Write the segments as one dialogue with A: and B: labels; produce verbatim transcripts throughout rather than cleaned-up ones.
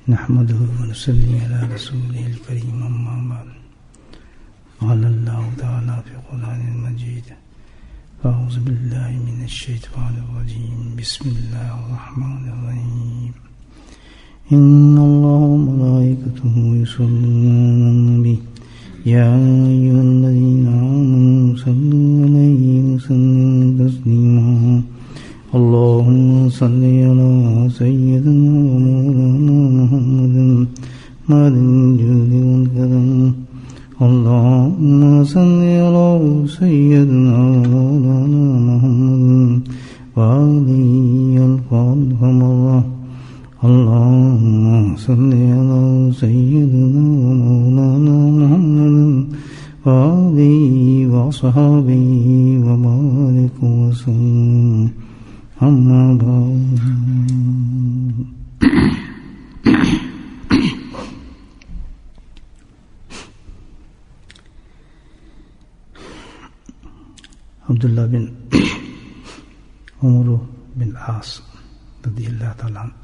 A: نحمده ونصلي على رسوله الكريم أما بعد قال الله تعالى في القرآن المجيد أعوذ بالله من الشيطان الرجيم بسم الله الرحمن الرحيم إن الله وملائكته يصلون على النبي يا أيها الذين آمنوا صلوا عليه وسلموا تسليما اللهم صل على سيدنا ومولانا محمد مال الجود والكرم اللهم صل على سيدنا ومولانا محمد وآله الفاتحة مرة اللهم صل على سيدنا ومولانا محمد وآله وصحبه وبارك وسلم أما بعد عبداللہ بن عمر بن عاص رضی اللہ تعالیٰ عنہ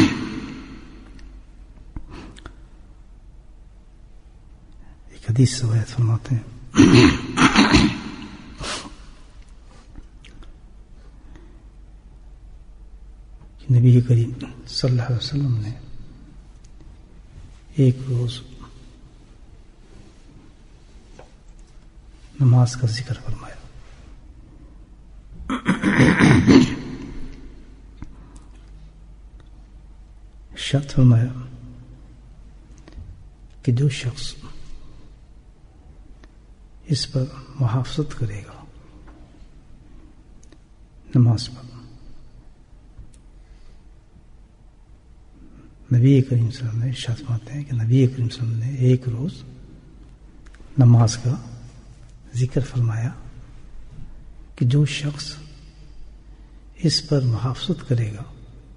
A: ایک حدیث روایت فرماتے ہیں کہ نبی کریم صلی اللہ علیہ وسلم نے ایک روز نماز کا ذکر فرمایا. ارشاد فرمایا کہ جو شخص اس پر محافظت کرے گا نماز پر، نبی کریم صلی اللہ علیہ وسلم نے ارشاد فرماتے ہیں کہ نبی کریم صلی اللہ علیہ وسلم نے ایک روز نماز کا ذکر فرمایا کہ جو شخص اس پر محافظت کرے گا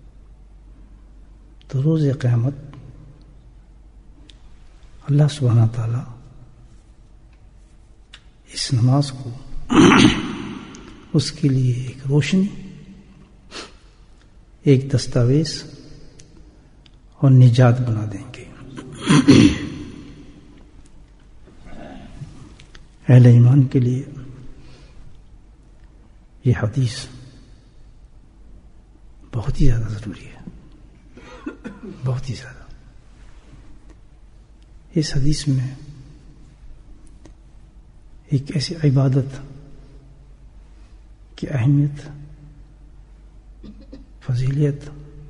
A: تو روز قیامت اللہ سبحانہ تعالی اس نماز کو اس کے لیے ایک روشنی، ایک دستاویز اور نجات بنا دیں گے. اہل ایمان کے لیے یہ حدیث بہت ہی زیادہ ضروری ہے، بہت ہی زیادہ. اس حدیث میں ایک ایسی عبادت کی اہمیت، فضیلت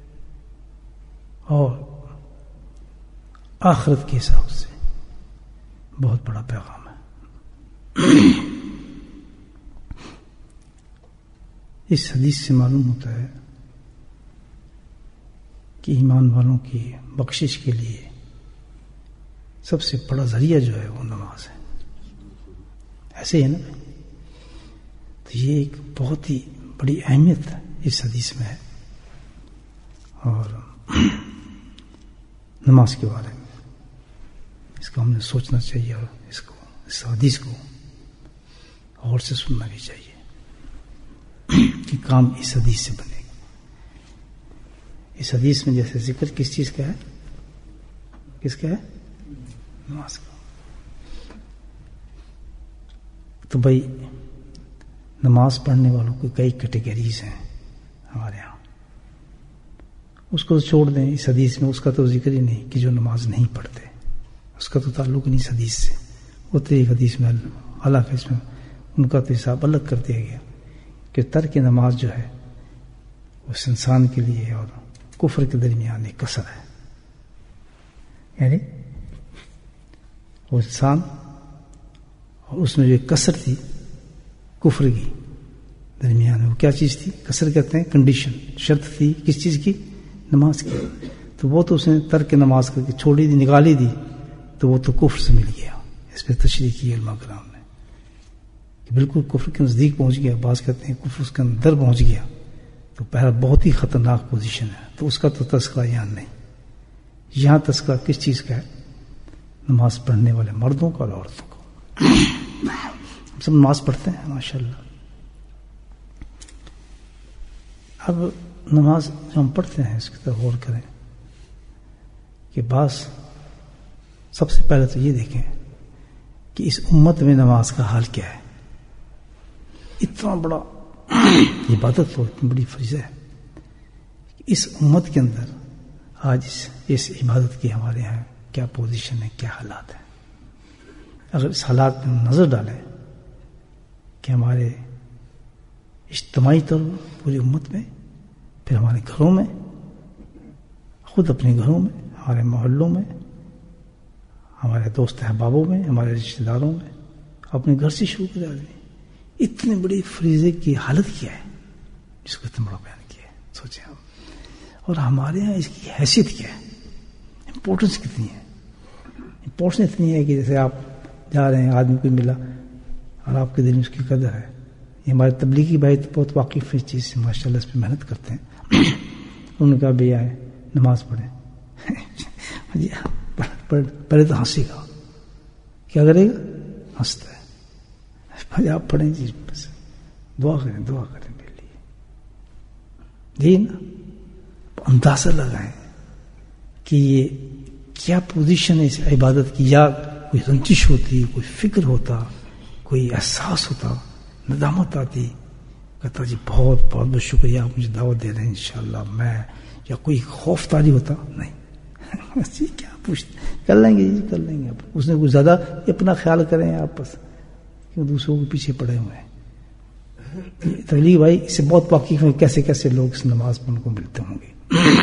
A: اور آخرت کے حساب سے بہت بڑا پیغام ہے. اس حدیث سے معلوم ہوتا ہے کہ ایمان والوں کی بخشش کے لیے سب سے بڑا ذریعہ جو ہے وہ نماز ہے. ایسے ہی ہے نا؟ تو یہ ایک بہت ہی بڑی اہمیت اس حدیث میں ہے. اور نماز کے بارے میں اس کو ہم نے سوچنا چاہیے اور اس کو اس حدیث کو اور سے سننا بھی چاہیے کہ کام اس حدیث سے بنے گا. اس حدیث میں جیسے ذکر کس چیز کا ہے؟ کس کا ہے؟ نماز کا. تو بھائی نماز پڑھنے والوں کو کئی کیٹیگریز ہیں ہمارے ہاں، اس کو چھوڑ دیں. اس حدیث میں اس کا تو ذکر ہی نہیں کہ جو نماز نہیں پڑھتے، اس کا تو تعلق نہیں اس حدیث سے. وہ تو ایک حدیث میں الگ ہے، اس میں ان کا تو حساب الگ کر دیا گیا کہ ترک نماز جو ہے اس انسان کے لیے اور کفر کے درمیان ایک کسر ہے. یعنی وہ انسان اور اس میں جو ایک کسر تھی کفر کی درمیان، وہ کیا چیز تھی؟ کسر کہتے ہیں کنڈیشن، شرط تھی کس چیز کی؟ نماز کی. تو وہ تو اس نے ترک نماز کر کے چھوڑی دی، نکالی دی، تو وہ تو کفر سے مل گیا. اس پہ تشریح کی علماء کرام نے کہ بالکل کفر کے نزدیک پہنچ گیا. بعض کہتے ہیں کفر اس کے اندر پہنچ گیا، تو پہلا بہت ہی خطرناک پوزیشن ہے. تو اس کا تو تذکرہ یہاں نہیں. یہاں تذکرہ کس چیز کا ہے؟ نماز پڑھنے والے مردوں کا اور عورتوں کا. سب نماز پڑھتے ہیں ماشاءاللہ. اب نماز جو ہم پڑھتے ہیں اس کی طرف غور کریں کہ بعض سب سے پہلے تو یہ دیکھیں کہ اس امت میں نماز کا حال کیا ہے. اتنا بڑا عبادت تو اتنی بڑی فریضہ ہے. اس امت کے اندر آج اس, اس عبادت کی ہمارے یہاں کیا پوزیشن ہے, کیا حالات ہیں. اگر اس حالات میں نظر ڈالیں کہ ہمارے اجتماعی طور پر پوری امت میں, پھر ہمارے گھروں میں, خود اپنے گھروں میں, ہمارے محلوں میں, ہمارے دوست احبابوں میں, ہمارے رشتہ داروں میں, اپنے گھر سے شروع کر آدمی, اتنی بڑی فریضے کی حالت کیا ہے جس کو اتنا بڑا بیان کیا ہے, سوچیں ہم. اور ہمارے یہاں اس کی حیثیت کیا ہے, امپورٹنس کتنی ہے. امپورٹنس اتنی ہے کہ جیسے آپ جا رہے ہیں, آدمی کو ملا اور آپ کے دل میں اس کی قدر ہے. یہ ہمارے تبلیغی بھائی تو بہت واقف ہے اس چیز سے, ماشاء اللہ اس پہ محنت کرتے ہیں. انہوں نے کہا بھئی آئے نماز پڑھیں. پہلے تو ہنسی گا, کیا کرے گا, ہنستا ہے. بھائی آپ پڑھیں جی, بس دعا کریں, دعا کریں میرے لیے جی نا. اندازہ لگائیں کہ یہ کیا پوزیشن ہے اس عبادت کی. یا کوئی رنجش ہوتی, کوئی فکر ہوتا, کوئی احساس ہوتا, ندامت آتی, کہتا جی بہت بہت بہت شکریہ آپ مجھے دعوت دے رہے ہیں انشاءاللہ میں, یا کوئی خوف طاری ہوتا نہیں. جی کیا پوچھتے, کر لیں گے جی, کر لیں گے. اس نے کچھ زیادہ اپنا خیال کریں آپ بس, کیوں دوسروں کے پیچھے پڑے ہوئے ہیں. تبلیغ بھائی اس سے بہت واقف ہیں کیسے کیسے لوگ اس نماز میں ان کو ملتے ہوں گے.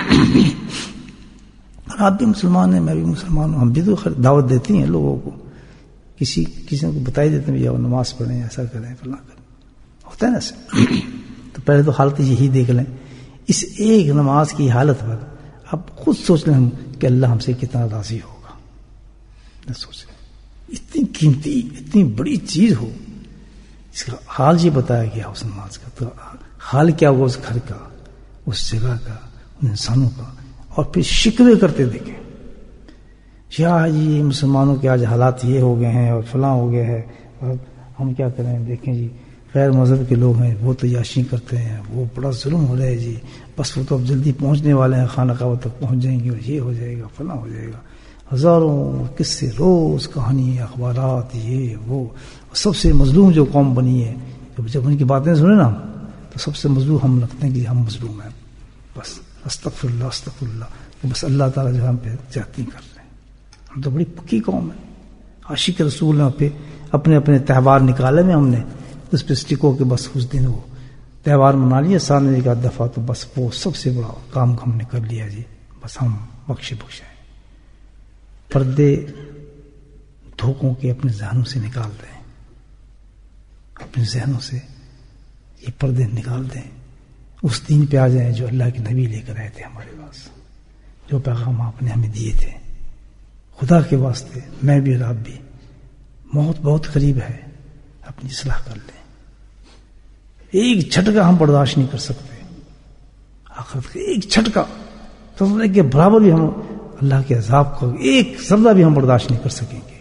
A: اور آپ بھی مسلمان ہیں, میں بھی مسلمان ہوں, ہم بھی تو دعوت دیتی ہیں لوگوں کو. کسی کسی کو بتائی دیتے ہیں جاؤ نماز پڑھیں, ایسا کریں, فلاں کریں, ہوتا ہے نا ایسا. تو پہلے تو حالت یہی دیکھ لیں. اس ایک نماز کی حالت پر اب خود سوچ لیں کہ اللہ ہم سے کتنا راضی ہوگا. سوچ لیں اتنی قیمتی, اتنی بڑی چیز ہو, اس کا حال یہ بتایا گیا اس نماز کا. تو حال کیا ہوگا اس گھر کا, اس جگہ کا, ان انسانوں کا. اور پھر شکوے کرتے دیکھیں, یا جی مسلمانوں کے آج حالات یہ ہو گئے ہیں اور فلاں ہو گئے ہیں, اور ہم کیا کریں. دیکھیں جی غیر مذہب کے لوگ ہیں, وہ تیاشی کرتے ہیں, وہ بڑا ظلم ہو رہا ہے جی, بس وہ تو اب جلدی پہنچنے والے ہیں, خانہ کعبہ تک پہنچ جائیں گے, اور یہ ہو جائے گا, فلاں ہو جائے گا. ہزاروں قصے روز, کہانی, اخبارات, یہ وہ. سب سے مظلوم جو قوم بنی ہے, جب ان کی باتیں سنیں نا تو سب سے مظلوم ہم لگتے ہیں کہ ہم مظلوم ہیں. بس استغفر اللہ استغفر اللہ, بس اللہ تعالیٰ جو ہم پہ زیادتی کر رہے ہیں. ہم تو بڑی پکی قوم ہے, عاشق رسول ہیں. پہ اپنے اپنے تہوار نکالے میں ہم نے اس پہ اسٹکو کے بس اس دن وہ تہوار منا لیا, سال میں ایک آدھ دفعہ, تو بس وہ سب سے بڑا کام ہم نے کر لیا جی. بس ہم بخشے بخشے ہیں. پردے دھوکوں کے اپنے ذہنوں سے نکال دیں, اپنے ذہنوں سے یہ پردے نکال دیں. اس دین پہ آ جائیں جو اللہ کے نبی لے کر آئے تھے ہمارے پاس, جو پیغام آپ نے ہمیں دیے تھے. خدا کے واسطے میں بھی اور آپ بھی, موت بہت قریب ہے, اپنی اصلاح کر لیں. ایک جھٹکا ہم برداشت نہیں کر سکتے, آخرت کا ایک جھٹکا سمجھنے کے برابر بھی ہم اللہ کے عذاب کا ایک ذرہ بھی ہم برداشت نہیں کر سکیں گے.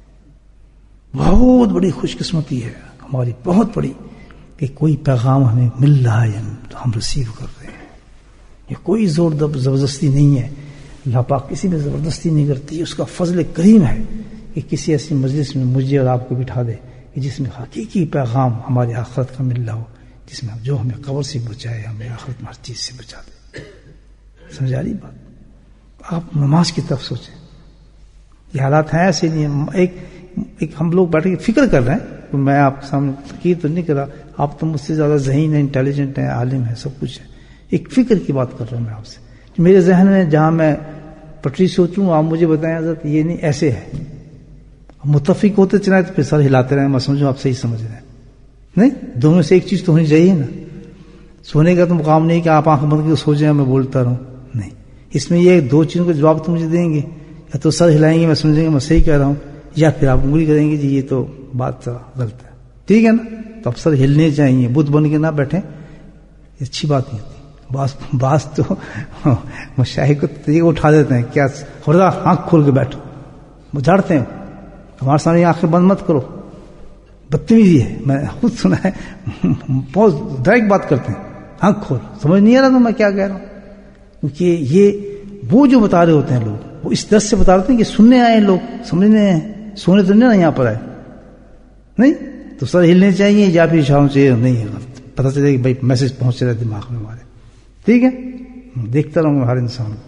A: بہت بڑی خوش قسمتی ہے ہماری, بہت بڑی, کہ کوئی پیغام ہمیں مل رہا ہے تو ہم ریسیو کر رہے ہیں. یہ کوئی زور زبردستی نہیں ہے, اللہ پاک کسی میں زبردستی نہیں کرتی. اس کا فضل کریم ہے کہ کسی ایسی مجلس میں مجھے اور آپ کو بٹھا دے کہ جس میں حقیقی پیغام ہماری آخرت کا مل رہا ہو, جس میں جو ہمیں قبر سے بچائے, ہمیں آخرت میں ہر چیز سے بچا دے. سمجھا رہی بات؟ آپ نماز کی طرف سوچیں. یہ حالات ہیں ایسے نہیں. ایک ایک ہم لوگ بیٹھ کے فکر کر رہے ہیں, میں آپ کے سامنے تقریر تو نہیں کر رہا, آپ تو مجھ سے زیادہ ذہین ہیں, انٹیلیجنٹ ہیں, عالم ہیں, سب کچھ ہے. ایک فکر کی بات کر رہا ہوں میں آپ سے. میرے ذہن میں جہاں میں پٹری سوچوں, آپ مجھے بتائیں حضرت یہ نہیں ایسے ہے. متفق ہوتے چلائے تو پھر سر ہلاتے رہے, میں سمجھوں آپ صحیح سمجھ رہے ہیں. نہیں, دونوں سے ایک چیز تو ہونی چاہیے نا. سونے کا تو مقام نہیں کہ آپ آنکھ بند کے سو جائیں میں بولتا رہوں, نہیں. اس میں یہ دو چیزوں کا جواب تو مجھے دیں گے, یا تو سر ہلائیں گے, میں سمجھیں گے میں صحیح کہہ رہا ہوں, یا پھر آپ انگلی کریں گے جی یہ تو بات غلط ہے. ٹھیک ہے نا, تو اب سر ہلنے چاہیے, بدھ بن کے نہ بیٹھیں, یہ اچھی بات نہیں ہوتی. بعض بعض تو مشاہد کو طریقہ اٹھا دیتے ہیں, کیا خدا آنکھ کھول کے بیٹھو, وہ جھاڑتے ہیں ہمارے سامنے, آنکھیں بند مت کرو. بدتمیزی ہے, میں خود سنا ہے, بہت ڈائریکٹ بات کرتے ہیں, آنکھ کھول, سمجھ نہیں آ رہا تو میں کیا کہہ رہا ہوں. کیونکہ یہ وہ جو بتا رہے ہوتے ہیں لوگ, وہ اس درس سے بتا دیتے ہیں کہ سننے آئے لوگ، سمجھنے ہیں، سونے تو نہیں نا یہاں پر آئے نہیں، تو سر ہلنے چاہیے یا پھر شام سے نہیں پتہ چلے کہ بھائی میسج پہنچ رہا ہے دماغ میں ہمارے. ٹھیک ہے، دیکھتا رہوں گا ہر انسان کو.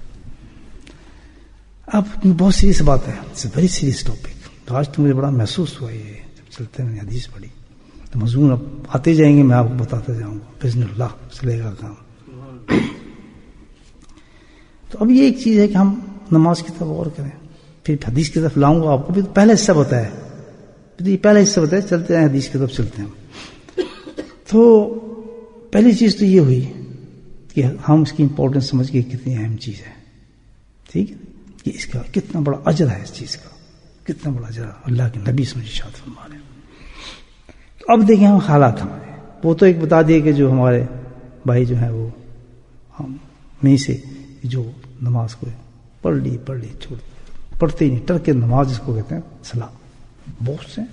A: اب بہت سیریس بات ہے، اٹس ویری سیریس ٹاپک. آج تو مجھے بڑا محسوس ہوا یہ جب چلتے ہیں حدیث پڑھی تو مضمون اب آتے جائیں گے، میں آپ کو بتاتا جاؤں گا بإذن اللہ چلے گا کام. تو اب یہ ایک چیز ہے کہ ہم نماز کی طرف غور کریں، پھر حدیث کی طرف لاؤں گا آپ کو بھی. پہلا حصہ بتایا، یہ پہلا حصہ بتایا، چلتے ہیں حدیث کی طرف چلتے ہیں. تو پہلی چیز تو یہ ہوئی کہ ہم اس کی امپورٹنس سمجھ گئے کتنی اہم چیز ہے. ٹھیک ہے کہ اس کا کتنا بڑا اجر ہے، اس چیز کا کتنا بڑا اجر اللہ کے نبی سمجھ ارشاد فرما رہے ہیں. تو اب دیکھیں ہم حالات ہمارے، وہ تو ایک بتا دیے کہ جو ہمارے بھائی جو ہیں وہ ہم میں سے جو نماز کو پڑھ لی پڑھ لی چھوڑ پڑھتے ہی نہیں، ٹرک نماز جس کو کہتے ہیں سلام. بہت سے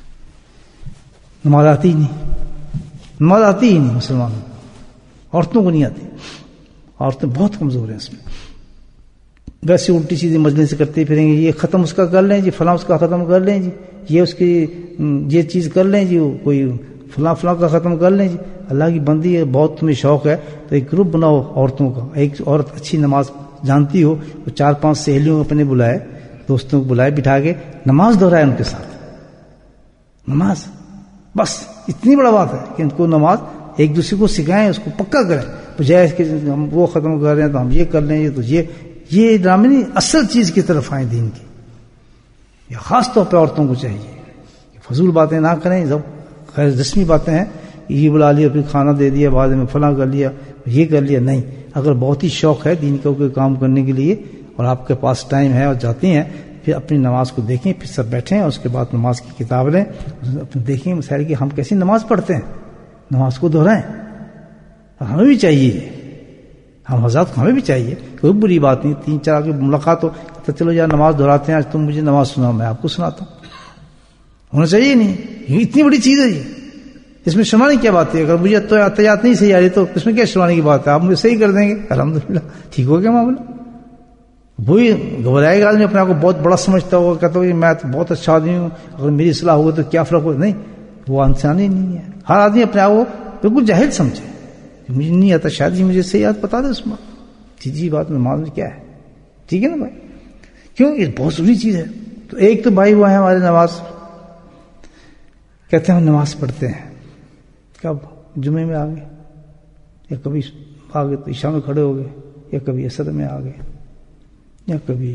A: نماز آتی ہی نہیں، نماز آتی ہی نہیں مسلمانوں، عورتوں کو نہیں آتی، عورتیں بہت کمزور ہیں اس میں. ویسے الٹی سیدھی مجلس سے کرتے پھریں گے، یہ ختم اس کا کر لیں جی، فلاں اس کا ختم کر لیں جی، یہ اس کی یہ چیز کر لیں جی، کوئی فلاں فلاں کا ختم کر لیں جی. اللہ کی بندی ہے، بہت تمہیں شوق ہے تو ایک گروپ بناؤ عورتوں کا. ایک عورت اچھی نماز جانتی ہو، وہ چار پانچ سہیلیوں کو اپنے بلائے، دوستوں کو بلائے، بٹھا کے نماز دہرائے ان کے ساتھ. نماز بس اتنی بڑا بات ہے کہ ان کو نماز ایک دوسرے کو سکھائیں، اس کو پکا کریں. بجائے کہ ہم وہ ختم کر رہے ہیں تو ہم یہ کر لیں گے، تو یہ یہ ڈرامے نہیں، اصل چیز کی طرف آئیں دین کی. یا خاص طور پہ عورتوں کو چاہیے کہ فضول باتیں نہ کریں. جب خیر رسمی باتیں ہیں، یہ بلا لیا پھر کھانا دے دیا، بعد میں فلاں کر لیا، یہ کر لیا، نہیں. اگر بہت ہی شوق ہے دین کا کوئی کام کرنے کے لیے اور آپ کے پاس ٹائم ہے اور جاتی ہیں، پھر اپنی نماز کو دیکھیں، پھر سب بیٹھیں اور اس کے بعد نماز کی کتاب لیں، دیکھیں مسائل کہ ہم کیسی نماز پڑھتے ہیں، نماز کو دہرائیں. اور ہمیں بھی چاہیے، ہم حضرات کو ہمیں بھی چاہیے، کوئی بری بات نہیں. تین چار کی ملاقات ہو تو چلو یار نماز دہراتے ہیں، آج تم مجھے نماز سناؤ، میں آپ کو سناتا ہوں. ہونا چاہیے نہیں، یہ اتنی بڑی چیز ہے، یہ اس میں شرمانے کی کیا بات ہے؟ اگر مجھے احتیاط نہیں صحیح آ رہی تو اس میں کیا شرمانے کی بات ہے؟ آپ مجھے صحیح کر دیں گے، الحمدللہ ٹھیک ہو گیا معاملہ. وہی گھبرائے گا آدمی، اپنے آپ کو بہت بڑا سمجھتا ہوگا، کہتا ہوگا میں تو بہت اچھا آدمی ہوں، اگر میری اصلاح ہوگا تو کیا فرق ہوگا. نہیں، وہ انسانی نہیں ہے. ہر آدمی اپنے آپ کو بالکل جاہل سمجھے، مجھے نہیں آتا، شاید یہ مجھے صحیح یاد بتا دے اس میں. جی جی بات نماز میں کیا ہے؟ ٹھیک ہے نا بھائی، کیوں یہ بہت ضروری چیز ہے. تو ایک تو بھائی وہ ہے ہمارے نماز، کہتے ہیں ہم نماز پڑھتے ہیں کب؟ جمعے میں آ گئے، یا کبھی آ گئے تو عشاء میں کھڑے ہو گئے، یا کبھی عصر میں آ گئے، یا کبھی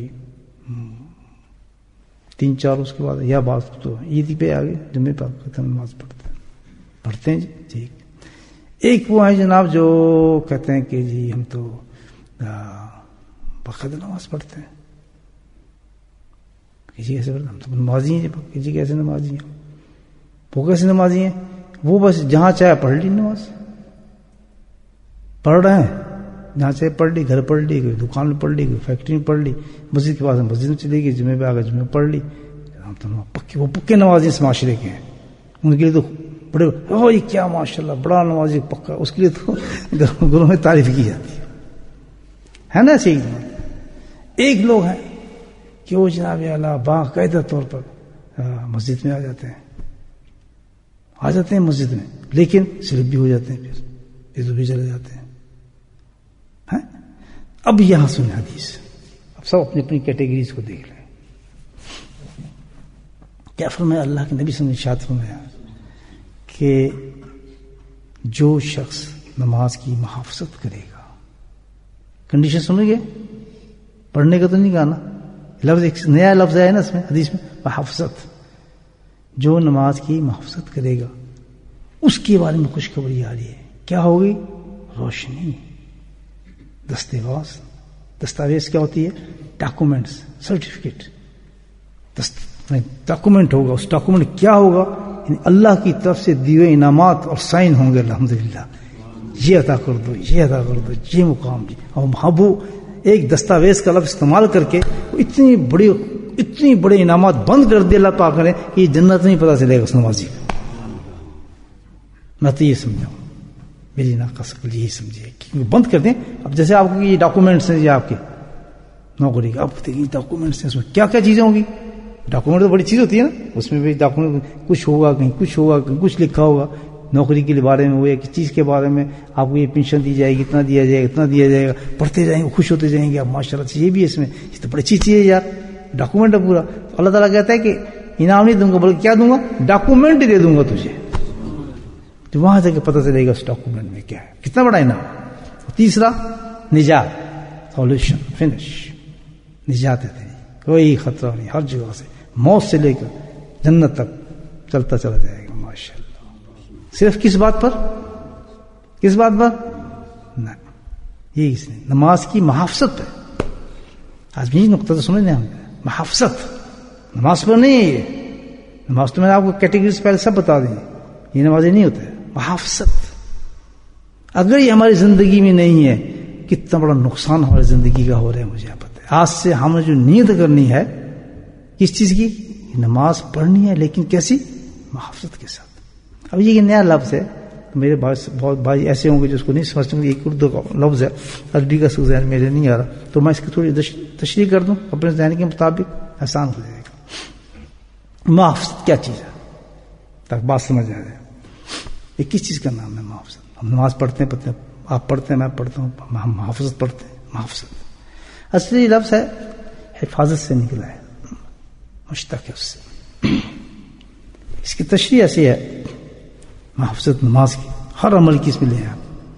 A: تین چار اس کے بعد، یا بعض تو عید پہ آ گئے، جمعے پہ کہتے ہیں نماز پڑھتے ہیں. پڑھتے ہیں جی ٹھیک. ایک وہ ہے جناب جو کہتے ہیں کہ جی ہم تو باقاعدہ نماز پڑھتے ہیں. کسی کیسے پڑھتے ہیں؟ ہم تو نمازی ہیں. کسی کیسے نمازی ہیں؟ وہ کیسے نمازی ہیں؟ وہ بس جہاں چاہے پڑھ لی نماز، پڑھ رہے ہیں جہاں چاہے پڑھ لی، گھر پڑھ لی، کوئی دکان میں پڑھ لی، کوئی فیکٹری میں پڑھ لی، مسجد کے پاس مسجد میں چلے گئی، جمعے پہ آ گئے جمعے پڑھ لی. ہم تو پکے وہ پکے نمازی اس معاشرے کے ہیں. ان کے لیے تو بڑے او یہ کیا ماشاء اللہ بڑا نمازی پکا، اس کے لیے تو گھروں میں تعریف کی جاتی ہے نا. صحیح. ایک لوگ ہیں کہ وہ جناب اعلیٰ باقاعدہ طور پر مسجد میں آ جاتے ہیں آ جاتے ہیں مسجد میں، لیکن صرف بھی ہو جاتے ہیں، پھر پھر بھی چلے جاتے ہیں. اب یہاں سنیں حدیث، اب سب اپنی اپنی کیٹیگریز کو دیکھ لیں. کیا فرمایا اللہ کے نبی صلی اللہ علیہ وسلم نے؟ ارشاد فرمایا کہ جو شخص نماز کی محافظت کرے گا، کنڈیشن سنیں گے، پڑھنے کا تو نہیں کہا نا، لفظ ایک نیا لفظ ہے نا اس میں حدیث میں، محافظت. جو نماز کی محافظت کرے گا اس کے بارے میں خوشخبری آ رہی ہے. کیا ہوگی؟ روشنی. دستاویز. دستاویز کیا ہوتی ہے؟ Documents, certificate. ڈاکومنٹ ہوگا. اس ڈاکومنٹ کیا ہوگا؟ یعنی اللہ کی طرف سے دیے ہوئے انعامات اور سائن ہوں گے، الحمدللہ یہ عطا کر دو، یہ عطا کر دو، یہ مقام جی. اور محبو ایک دستاویز کا لفظ استعمال کر کے اتنی بڑی اتنی بڑے انعامات بند کر دے اللہ پاک نے کہ یہ جنت نہیں پتہ چلے گا اس نمازی کو. میں تو یہ سمجھاؤں، میری ناقص عقل یہی سمجھے کہ بند کر دیں. اب جیسے آپ کو یہ ڈاکومنٹس ہیں یہ آپ کے نوکری کا. اب دیکھیے ڈاکومنٹس ہیں اس میں کیا کیا چیزیں ہوں گی. ڈاکومنٹ تو بڑی چیز ہوتی ہے نا, اس میں بھی ڈاکومنٹ کچھ ہوگا, کہیں کچھ ہوگا, کہیں کچھ لکھا ہوگا نوکری کے بارے میں, وہ ایک چیز کے بارے میں, آپ کو یہ پینشن دی جائے گی, اتنا دیا جائے گا, اتنا دیا جائے گا. پڑھتے جائیں گے, خوش ہوتے جائیں گے, اب ماشاء اللہ یہ بھی اس میں, یہ تو بڑی اچھی چیز ہے یار, ڈاکومنٹ ہے پورا. اللہ تعالیٰ کہتا ہے کہ انعام نہیں دوں گا بلکہ کیا دوں گا, ڈاکومنٹ دے دوں گا تجھے. تو وہاں سے پتہ چلے گا اس ڈاکومنٹ میں کیا ہے, کتنا بڑا انعام. تیسرا نجات, سولوشن, فنش, نجات ہے, کوئی خطرہ نہیں, ہر جگہ سے موت سے لے کر جنت تک چلتا چلا جائے گا ماشاء اللہ. صرف کس بات پر, کس بات پر نہ, یہ اس نے نماز کی محافظت ہے. آج بھی نقطہ تو سمجھنے ہم, محافظت نماز پر نہیں ہے. یہ نماز تو میں نے آپ کو کیٹیگریز پہلے سب بتا دیں, یہ نمازیں نہیں ہوتا ہے. محافظت اگر یہ ہماری زندگی میں نہیں ہے, کتنا بڑا نقصان ہماری زندگی کا ہو رہا ہے مجھے پتہ ہے. آج سے ہم نے جو نیت کرنی ہے کس چیز کی, نماز پڑھنی ہے, لیکن کیسی, محافظت کے ساتھ. اب یہ نیا لفظ ہے, میرے بہت بھائی ایسے ہوں گے جو اس کو نہیں سمجھتے ہوں گے, ایک اردو کا لفظ ہے, عربی کا ذہن میرے نہیں آ رہا, تو میں اس کی تھوڑی تشریح کر دوں اپنے ذہن کے مطابق, آسان ہو جائے گا. محافظت کیا چیز ہے تاکہ بات سمجھ آ جائے. یہ کس چیز کا نام ہے محافظت. ہم نماز پڑھتے ہیں, پڑھتے ہیں, آپ پڑھتے ہیں, میں پڑھتا ہوں, ہم محافظت پڑھتے ہیں. محافظت اصلی لفظ ہے حفاظت سے نکلا ہے, مشتق ہے اس سے. اس کی تشریح ایسی ہے, محافظت نماز کی, ہر عمل کی اس میں لے آپ.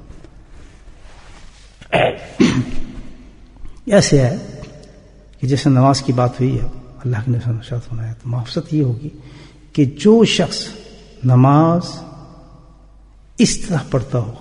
A: ایسے ہے کہ جیسے نماز کی بات ہوئی ہے, اللہ کے نبی نے ارشاد فرمایا, تو محافظت یہ ہوگی کہ جو شخص نماز اس طرح پڑھتا ہوگا,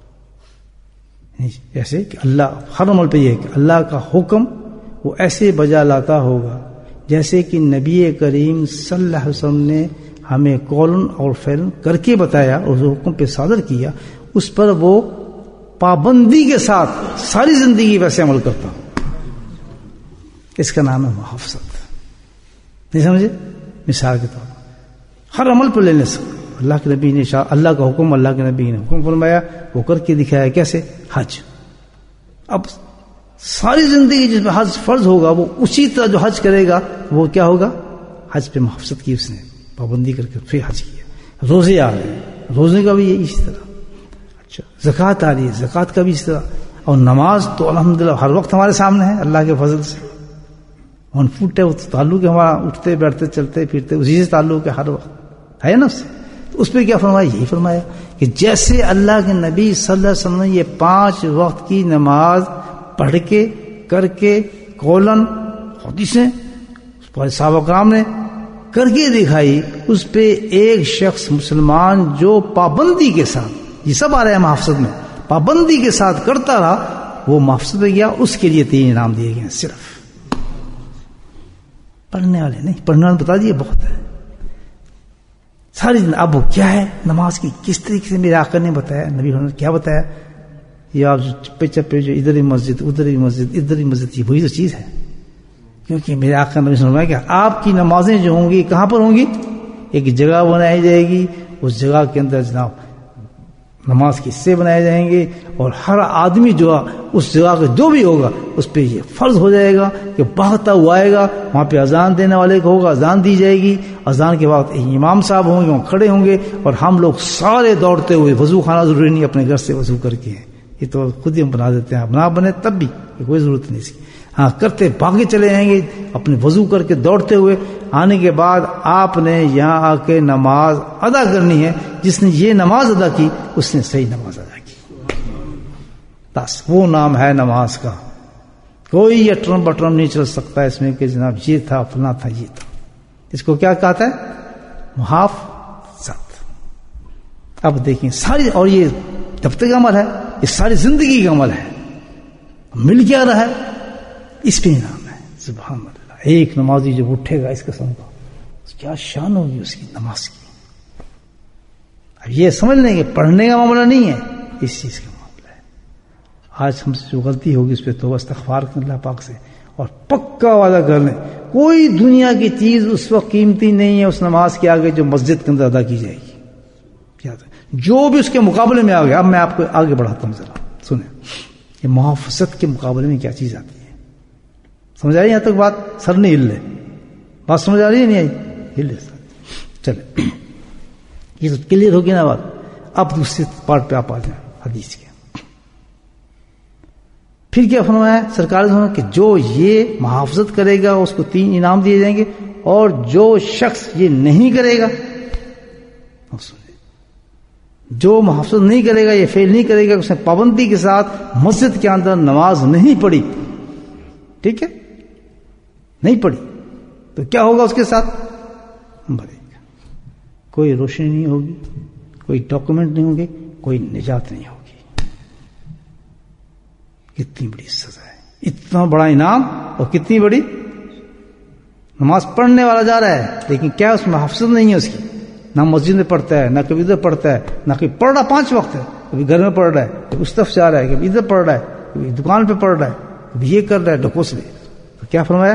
A: جیسے کہ اللہ, ہر عمل پہ یہ ہے کہ اللہ کا حکم وہ ایسے بجا لاتا ہوگا جیسے کہ نبی کریم صلی اللہ علیہ وسلم نے ہمیں قولن اور فعلن کر کے بتایا اور اس حکم پہ صادر کیا, اس پر وہ پابندی کے ساتھ ساری زندگی ویسے عمل کرتا ہوں. اس کا نام ہے محافظت. نہیں سمجھے؟ مثال کے طور پر ہر عمل پر لینے سے اللہ کے نبی نے, اللہ کا حکم, اللہ کے نبی نے حکم فرمایا, وہ کر کے دکھایا. کیسے؟ حج. اب ساری زندگی جس میں حج فرض ہوگا وہ اسی طرح جو حج کرے گا وہ کیا ہوگا, حج پہ محافظت کی, اس نے پابندی کر کے پھر حج کیا. روزے آ رہے ہیں, روزے کا بھی یہ اسی طرح. اچھا, زکوٰۃ آ رہی ہے, زکوٰۃ کا بھی اس طرح. اور نماز تو الحمدللہ ہر وقت ہمارے سامنے ہے اللہ کے فضل سے. ون فٹ ہے, وہ تعلق ہے ہمارا, اٹھتے بیٹھتے چلتے پھرتے اسی سے تعلق ہے, ہر وقت ہے نا اس سے. تو اس پہ کیا فرمایا, یہی فرمایا کہ جیسے اللہ کے نبی صلی اللہ علیہ وسلم نے یہ پانچ وقت کی نماز پڑھ کے کر کے قولن حدیثیں صحابہ کرام نے کر کے دکھائی, اس پہ ایک شخص مسلمان جو پابندی کے ساتھ, یہ سب آ رہے ہیں محافظت میں, پابندی کے ساتھ کرتا رہا, وہ محافظت میں گیا, اس کے لیے تین انعام دیے گئے. صرف پڑھنے والے نہیں, پڑھنے والے بتا دیے بہت ہے ساری. اب وہ کیا ہے نماز کی, کس طریقے سے میرے آقا نے بتایا, نبی نے کیا بتایا, یہ آپ چپے چپے جو ادھر ہی مسجد ادھر ہی مسجد ادھر ہی مسجد, یہ وہی تو چیز ہے. کیونکہ میرے آقا نے فرمایا کہ آپ کی نمازیں جو ہوں گی کہاں پر ہوں گی, ایک جگہ بنائی جائے گی, اس جگہ کے اندر جناب نماز کے حصے بنائے جائیں گے, اور ہر آدمی جو اس جگہ کا جو بھی ہوگا اس پہ یہ فرض ہو جائے گا کہ بہتا ہوا آئے گا, وہاں پہ اذان دینے والے کو ہوگا, اذان دی جائے گی, اذان کے بعد امام صاحب ہوں گے, وہاں کھڑے ہوں گے, اور ہم لوگ سارے دوڑتے ہوئے, وضو خانہ ضروری نہیں اپنے گھر سے وضو کر کے, یہ تو خود ہی ہم بنا دیتے ہیں, نہ بنے تب بھی کوئی ضرورت نہیں اس کی, ہاں کرتے بھاگے چلے جائیں گے اپنے وضو کر کے دوڑتے ہوئے. آنے کے بعد آپ نے یہاں آ کے نماز ادا کرنی ہے, جس نے یہ نماز ادا کی اس نے صحیح نماز ادا کی, بس وہ نام ہے نماز کا. کوئی اٹرم بٹرم نہیں چل سکتا اس میں کہ جناب یہ تھا فلاں تھا یہ تھا. اس کو کیا کہتا ہے, محافظت. اب دیکھیں ساری, اور یہ جب تک عمل ہے یہ ساری زندگی کا عمل ہے, مل کیا رہا ہے, اس پہ نام ہے. سبحان اللہ. ایک نمازی جب اٹھے گا اس قسم کا, کیا شان ہوگی اس کی نماز کی. اب یہ سمجھ لیں کہ پڑھنے کا معاملہ نہیں ہے, اس چیز کا معاملہ ہے. آج ہم سے جو غلطی ہوگی اس پہ توبہ استغفار کریں اللہ پاک سے, اور پکا وعدہ کر لیں کوئی دنیا کی چیز اس وقت قیمتی نہیں ہے اس نماز کے آگے جو مسجد کے اندر ادا کی جائے گی. جو بھی اس کے مقابلے میں آ گیا. اب میں آپ کو آگے بڑھاتا ہوں, ذرا سنیں یہ محافظت کے مقابلے میں کیا چیز آتی ہے. سمجھ آ رہی ہے یہاں تک بات؟ سر نہیں ہل رہے، بات سمجھ آ رہی ہے نہیں آئی؟ ہل سر. چلے یہ تو کلیئر ہوگی نا بات. اب دوسرے پارٹ پہ آپ آ جائیں حدیث کے. پھر کیا فرمایا سرکار نے کہ جو یہ محافظت کرے گا اس کو تین انعام دیے جائیں گے، اور جو شخص یہ نہیں کرے گا، جو محافظت نہیں کرے گا، یہ فیل نہیں کرے گا، اس نے پابندی کے ساتھ مسجد کے اندر نماز نہیں پڑھی، ٹھیک ہے، نہیں پڑھی، تو کیا ہوگا اس کے ساتھ؟ بھرے گا. کوئی روشنی نہیں ہوگی، کوئی ڈاکومنٹ نہیں ہوں گے، کوئی نجات نہیں ہوگی. کتنی بڑی سزا ہے، اتنا بڑا انعام، اور کتنی بڑی. نماز پڑھنے والا جا رہا ہے لیکن کیا اس میں حفظت نہیں ہے اس کی، نہ مسجد میں پڑھتا ہے، نہ کبھی ادھر پڑھتا ہے، نہ کبھی پڑھ رہا پانچ وقت ہے، کبھی گھر میں پڑھ رہا ہے، کبھی اس طرف جا رہا ہے، کبھی ادھر پڑھ رہا ہے، کبھی دکان پہ پڑھ رہا ہے، کبھی یہ کر رہا ہے، ڈھکوس لے. تو کیا فرمایا؟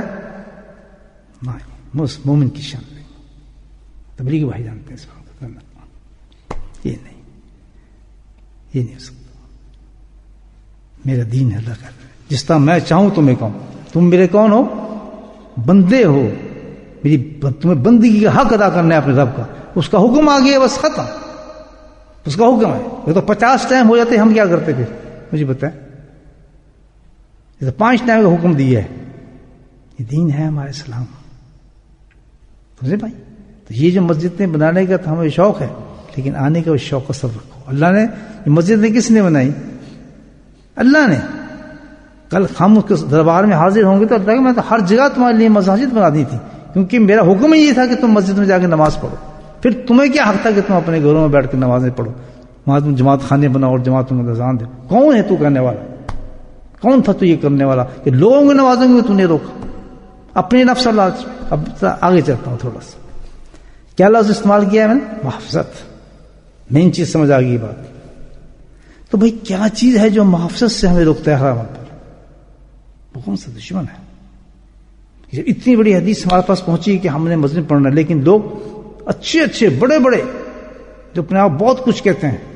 A: مومن کی شان نہیں. تبلیغی بھائی جانتے ہیں اس بات کو، یہ نہیں، یہ نہیں ہو سکتا. میرا دین ہے، اللہ کر رہا ہے جس طرح میں چاہوں تمہیں کہوں. تم میرے کون ہو؟ بندے ہو میری. تمہیں بندگی کا حق ادا کرنا ہے اپنے رب کا. اس کا حکم آ گیا، بس ختم. اس کا حکم ہے. یہ تو پچاس ٹائم ہو جاتے، ہم کیا کرتے پھر؟ مجھے بتائیں. یہ تو پانچ ٹائم کا حکم دیا ہے. یہ دین ہے ہمارے اسلام. سمجھے بھائی؟ تو یہ جو مسجد نے بنانے کا تو ہمیں شوق ہے، لیکن آنے کا شوق کا سب رکھو. اللہ نے یہ مسجد نے کس نے بنائی؟ اللہ نے. کل ہم اس کے دربار میں حاضر ہوں گے تو اللہ کہ میں تو ہر جگہ تمہارے لیے مساجد بنا دی تھی، کیونکہ میرا حکم ہی یہ تھا کہ تم مسجد میں جا کے نماز پڑھو. پھر تمہیں کیا حق تھا کہ تم اپنے گھروں میں بیٹھ کے نمازیں پڑھو؟ وہاں تم جماعت خانے بناؤ اور جماعت میں اذان دو. کون ہے تو کرنے والا؟ کون تھا تو یہ کرنے والا کہ لوگوں کو نمازوں میں تو نے روکا؟ اپنے نفس اللہ. اب آگے چلتا ہوں تھوڑا سا. کیا لفظ استعمال کیا ہے میں نے؟ محافظت. مین چیز سمجھ آ گئی بات. تو بھائی کیا چیز ہے جو محافظت سے ہمیں روکتا ہے حرام پر؟ وہ کون سا دشمن ہے؟ جب اتنی بڑی حدیث ہمارے پاس پہنچی کہ ہم نے مسجد پڑھنا، لیکن لوگ اچھے اچھے بڑے بڑے جو اپنے آپ بہت کچھ کہتے ہیں،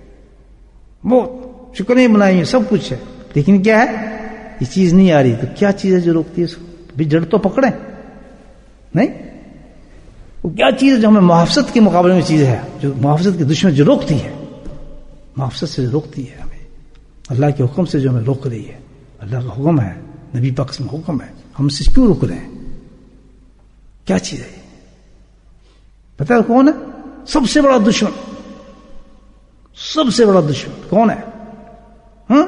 A: بہت شکریں بنائی ہیں، سب کچھ ہے، لیکن کیا ہے؟ یہ چیز نہیں آ رہی. تو کیا چیز ہے جو روکتی ہے اس کو؟ بھی جڑ تو پکڑیں نہیں. وہ کیا چیز ہے جو ہمیں محافظت کے مقابلے میں چیز ہے، جو محافظت کے دشمن جو روکتی ہے؟ محافظت سے روکتی ہے ہمیں، اللہ کے حکم سے جو ہمیں روک رہی ہے. اللہ کا حکم ہے، نبی پاک میں حکم ہے، ہم سے کیوں رک رہے ہیں؟ کیا چیز ہے؟ پتہ ہے کون ہے سب سے بڑا دشمن؟ سب سے بڑا دشمن کون ہے؟ ہاں؟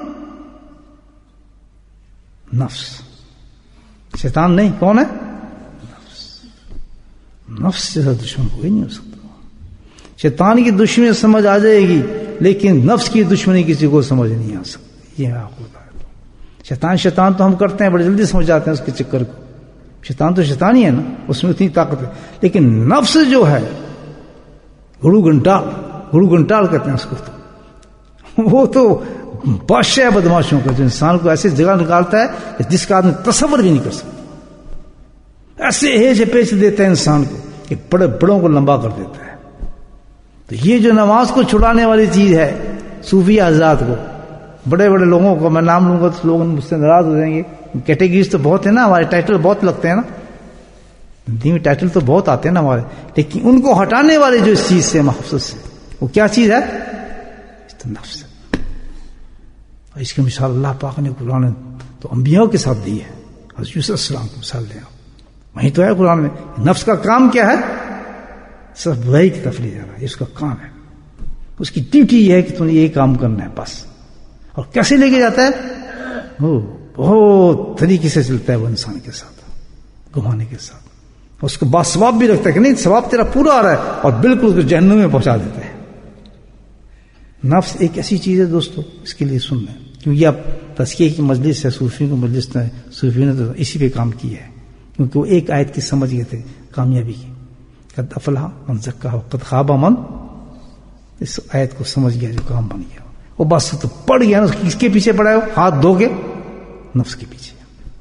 A: نفس. شیطان نہیں. کون ہے؟ نفس. نفس سے دشمن کوئی نہیں ہو سکتا. شیطان کی دشمنی سمجھ آ جائے گی، لیکن نفس کی دشمنی کسی کو سمجھ نہیں آ سکتی. یہ آپ کو بتا دوں. شیطان شیطان تو ہم کرتے ہیں، بڑے جلدی سمجھ جاتے ہیں اس کے چکر کو. شیطان تو شیطان ہی ہے نا، اس میں اتنی طاقت ہے. لیکن نفس جو ہے گڑو گھنٹال، گڑو گھنٹال کہتے ہیں اس کو، تو وہ تو بادشاہ بدماشوں کا، جو انسان کو ایسی جگہ نکالتا ہے جس کا آدمی تصور بھی نہیں کر سکتا. ایسے ہیج پیچ دیتا ہے انسان کو کہ بڑے بڑوں کو لمبا کر دیتا ہے. تو یہ جو نماز کو چھڑانے والی چیز ہے، صوفی حضرات کو، بڑے بڑے لوگوں کو میں نام لوں گا تو لوگ مجھ سے ناراض ہو جائیں گے. کیٹیگریز تو بہت ہیں نا ہمارے، ٹائٹل بہت لگتے ہیں نا، دین میں ٹائٹل تو بہت آتے ہیں نا ہمارے، لیکن ان کو ہٹانے والے جو اس چیز سے، محفوظ سے، وہ کیا چیز ہے؟ تو نفس. اور اس کی مثال اللہ پاک نے قرآن تو انبیاء کے ساتھ دی ہے. حضرت یوسف علیہ السلام کی مثال دیں آپ، وہیں تو ہے قرآن میں. نفس کا کام کیا ہے؟ صرف برائی کی طرف لے جانا، یہ اس کا کام ہے. اس کی ڈیوٹی یہ ہے کہ تم نے یہی کام کرنا ہے بس. اور کیسے لے کے جاتا ہے؟ وہ بہت طریقے سے چلتا ہے وہ انسان کے ساتھ، گھمانے کے ساتھ. اس کو با ثواب بھی رکھتا ہے کہ نہیں ثواب تیرا پورا آ رہا ہے، اور بالکل اس کو جہنم میں پہنچا دیتا ہے. نفس ایک ایسی چیز ہے دوستو، اس کے لیے سن لیں، کیونکہ اب تزکیہ کی مجلس ہے، صوفیوں کی مجلس ہے، صوفیوں نے تو اسی پہ کام کیا ہے، کیونکہ وہ ایک آیت کی سمجھ گئے تھے کامیابی کی. قد افلح من زکاہا وقد خاب من، اس آیت کو سمجھ گیا جو کام بن گیا. وہ بس تو پڑ گیا نا، کس کے پیچھے پڑا ہے؟ ہاتھ دھو کے نفس کے پیچھے،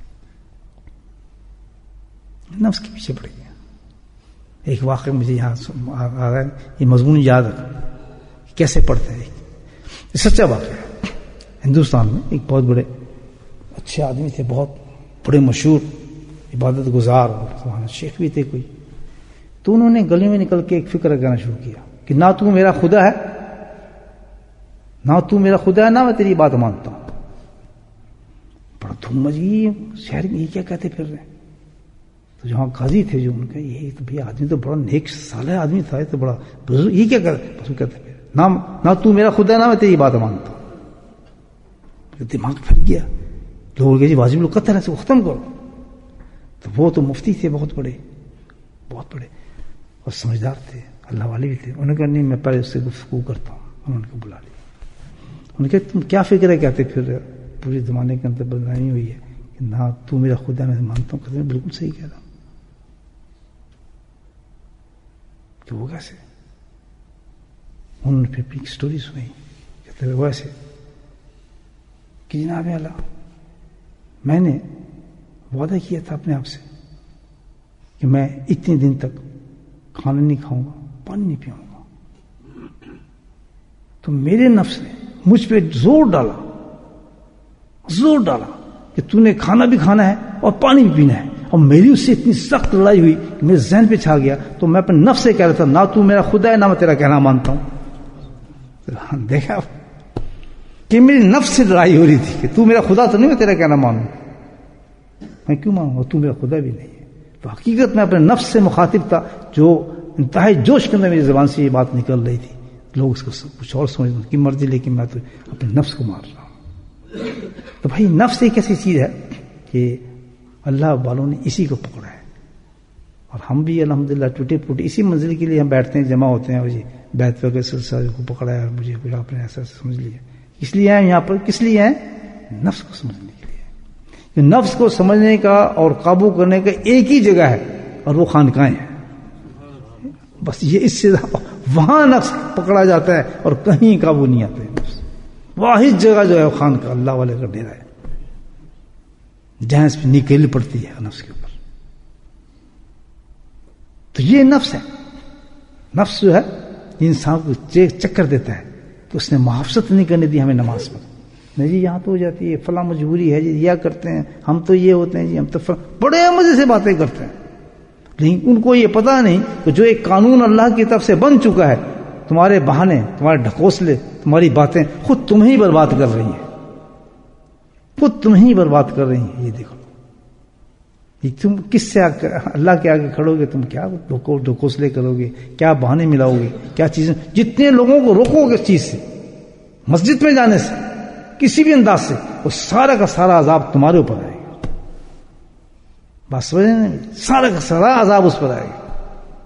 A: نفس کے پیچھے پڑ گیا. ایک واقعہ مجھے یہاں آ رہا ہے، یہ مضمون یاد رکھا کیسے پڑھتے ہیں. یہ سچا واقعہ ہے. ہندوستان میں ایک بہت بڑے اچھے آدمی تھے، بہت بڑے مشہور عبادت گزار اور شیخ بھی تھے کوئی. تو انہوں نے گلی میں نکل کے ایک فکر کہنا شروع کیا کہ نہ تو میرا خدا ہے، نہ تو میرا خدا ہے، نہ میں تیری بات مانتا ہوں. بڑا دھوم مچی، شہر میں یہ کیا کہتے پھر رہے ہیں. تو جہاں قاضی تھے جو ان کا، یہ تو بھائی آدمی تو بڑا نیک صالح آدمی تھا، یہ تو بڑا بزرگ، یہ کیا کہتے کہتے پھر نہ نہ تو میرا خدا ہے، نہ میں تیری بات مانتا ہوں. دماغ پھر گیا. لوگوں کے جی واجب القتل ہے، اس کو ختم کرو. تو وہ تو مفتی تھے بہت بڑے، بہت بڑے اور سمجھدار تھے، اللہ والے بھی تھے. انہوں نے کہا نہیں میں پہلے اس سے گفتگو کرتا ہوں. انہوں نے بلا لیا. انہوں نے کہا تم کیا فکر ہے کہتے پھر پورے زمانے کے اندر بدنامی ہوئی ہے کہ نہ تو میرا خدا میں مانتا ہوں. کہتے ہیں بالکل صحیح کہہ رہا ہوں. کہ وہ کیسے؟ انہوں نے پھر ایک سٹوری سنائی. کہتے ہیں وہ ایسے کہ جناب اللہ میں نے وعدہ کیا تھا اپنے آپ سے کہ میں اتنے دن تک کھانا نہیں کھاؤں گا، پانی نہیں پیوں گا. تو میرے نفس نے مجھ پہ زور ڈالا، زور ڈالا کہ تو نے کھانا بھی کھانا ہے اور پانی بھی پینا ہے. اور میری اس سے اتنی سخت لڑائی ہوئی کہ میرے ذہن پہ چھا گیا. تو میں اپنے نفس سے کہہ رہا تھا نہ تو میرا خدا ہے، نہ میں تیرا کہنا مانتا ہوں. دیکھا کہ میری نفس سے لڑائی ہو رہی تھی کہ تو میرا خدا تو نہیں، میں تیرا کہنا مانوں. میں کیوں مانوں؟ تو میرا خدا بھی نہیں ہے. تو حقیقت میں اپنے نفس سے مخاطب تھا، جو انتہائی جوش کے اندر میری زبان سے یہ بات نکل رہی تھی. لوگ اس کو کچھ اور سمجھتے کی مرضی، لیکن میں تو اپنے نفس کو مار رہا ہوں. تو بھائی نفس ایک ایسی چیز ہے کہ اللہ والوں نے اسی کو پکڑا ہے. اور ہم بھی الحمدللہ ٹوٹے پھوٹے اسی منزل کے لیے ہم بیٹھتے ہیں، جمع ہوتے ہیں. اور جی بیت وغیرہ سلسلہ کو پکڑا ہے، مجھے کوئی آپ نے ایسا سمجھ لیا. اس لیے ہیں یہاں پر، کس لیے ہیں؟ نفس کو سمجھنے کے لیے. نفس کو سمجھنے کا اور قابو کرنے کا ایک ہی جگہ ہے، اور وہ خانقاہیں ہیں. بس یہ اس سے وہاں نفس پکڑا جاتا ہے اور کہیں قابو نہیں آتا ہے. نفس واحد جگہ جو ہے وہ خانقاہ، اللہ والے کا ڈیرا ہے، جہاں اس پہ نکیل پڑتی ہے نفس کے اوپر. تو یہ نفس ہے. نفس جو ہے انسان کو چکر دیتا ہے. تو اس نے محافظت نہیں کرنے دی ہمیں نماز پر. نہیں جی یہاں تو ہو جاتی ہے، فلاں مجبوری ہے جی، یہ کرتے ہیں ہم، تو یہ ہوتے ہیں جی ہم تو بڑے مزے سے باتیں کرتے ہیں. لیکن ان کو یہ پتا نہیں کہ جو ایک قانون اللہ کی طرف سے بن چکا ہے، تمہارے بہانے، تمہارے ڈھکوسلے، تمہاری باتیں خود تمہیں ہی برباد کر رہی ہیں، خود تمہیں ہی برباد کر رہی ہیں. یہ دیکھو تم کس سے اللہ کے آگے کھڑو گے، تم کیا ڈھکوسلے کرو گے، کیا بہانے ملاؤ گے، کیا چیزیں. جتنے لوگوں کو روکو گے اس چیز سے، مسجد میں جانے سے، کسی بھی انداز سے، وہ سارا کا سارا عذاب تمہارے اوپر آئے گا. بس سارا کا سارا عذاب اس پر آئے گا،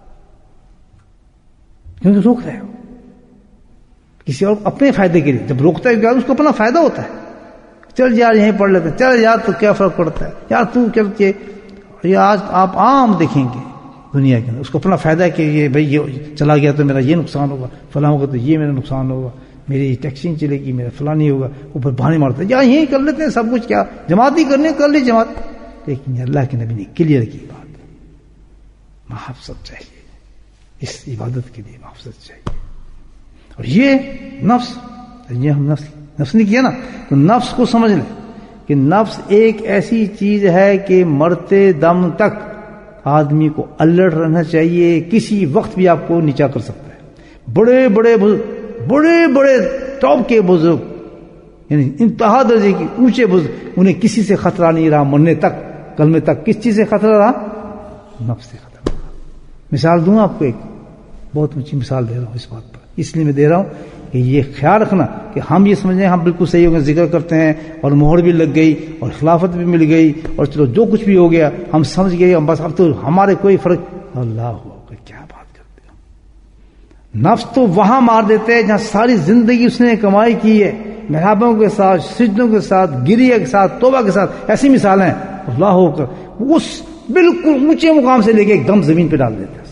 A: کیونکہ روک رہے ہو کسی اور اپنے فائدے کے لیے. جب روکتا ہے اس کو اپنا فائدہ ہوتا ہے. چل یار یہیں پڑھ لیتے، چل یار تو کیا فرق پڑتا ہے یار، تو چل کے. یہ آج آپ عام دیکھیں گے دنیا کے اندر، اس کو اپنا فائدہ ہے کہ یہ بھائی یہ چلا گیا تو میرا یہ نقصان ہوگا، فلاں ہوگا تو یہ میرا نقصان ہوگا، میری ٹیکسی نہیں چلے گی، میرا فلاں نہیں ہوگا. اوپر بہانے مارتا ہے یا یہیں کر لیتے ہیں سب کچھ، کیا جماعت ہی کرنے کر لی جماعت. لیکن اللہ کے نبی نے کلیئر کی بات، محافظت چاہیے اس عبادت کے لیے، محافظت چاہیے. اور یہ نفس، یہ ہم نفس نفس نے کیا نا، تو نفس کو سمجھ لیں کہ نفس ایک ایسی چیز ہے کہ مرتے دم تک آدمی کو الرٹ رہنا چاہیے. کسی وقت بھی آپ کو نیچا کر سکتا ہے. بڑے بڑے بزرگ، بڑے بڑے ٹاپ کے بزرگ، یعنی انتہا درجے کے اونچے بزرگ، انہیں کسی سے خطرہ نہیں رہا مرنے تک، کلمے تک. کس چیز سے خطرہ رہا؟ نفس سے خطرہ رہا. مثال دوں آپ کو، ایک بہت اونچی مثال دے رہا ہوں اس بات پر، اس لیے میں دے رہا ہوں کہ یہ خیال رکھنا کہ ہم یہ سمجھیں ہم بالکل صحیح ہو گئے، ذکر کرتے ہیں اور مہر بھی لگ گئی اور خلافت بھی مل گئی اور چلو جو کچھ بھی ہو گیا ہم سمجھ گئے، ہم بس اب تو ہمارے کوئی فرق. اللہ ہوگا کیا بات کرتے ہو. نفس تو وہاں مار دیتے ہیں جہاں ساری زندگی اس نے کمائی کی ہے، محرابوں کے ساتھ، سجدوں کے ساتھ، گریہ کے ساتھ، توبہ کے ساتھ. ایسی مثالیں اللہ ہو کر اس بالکل اونچے مقام سے لے کے ایک دم زمین پہ ڈال دیتے ہیں.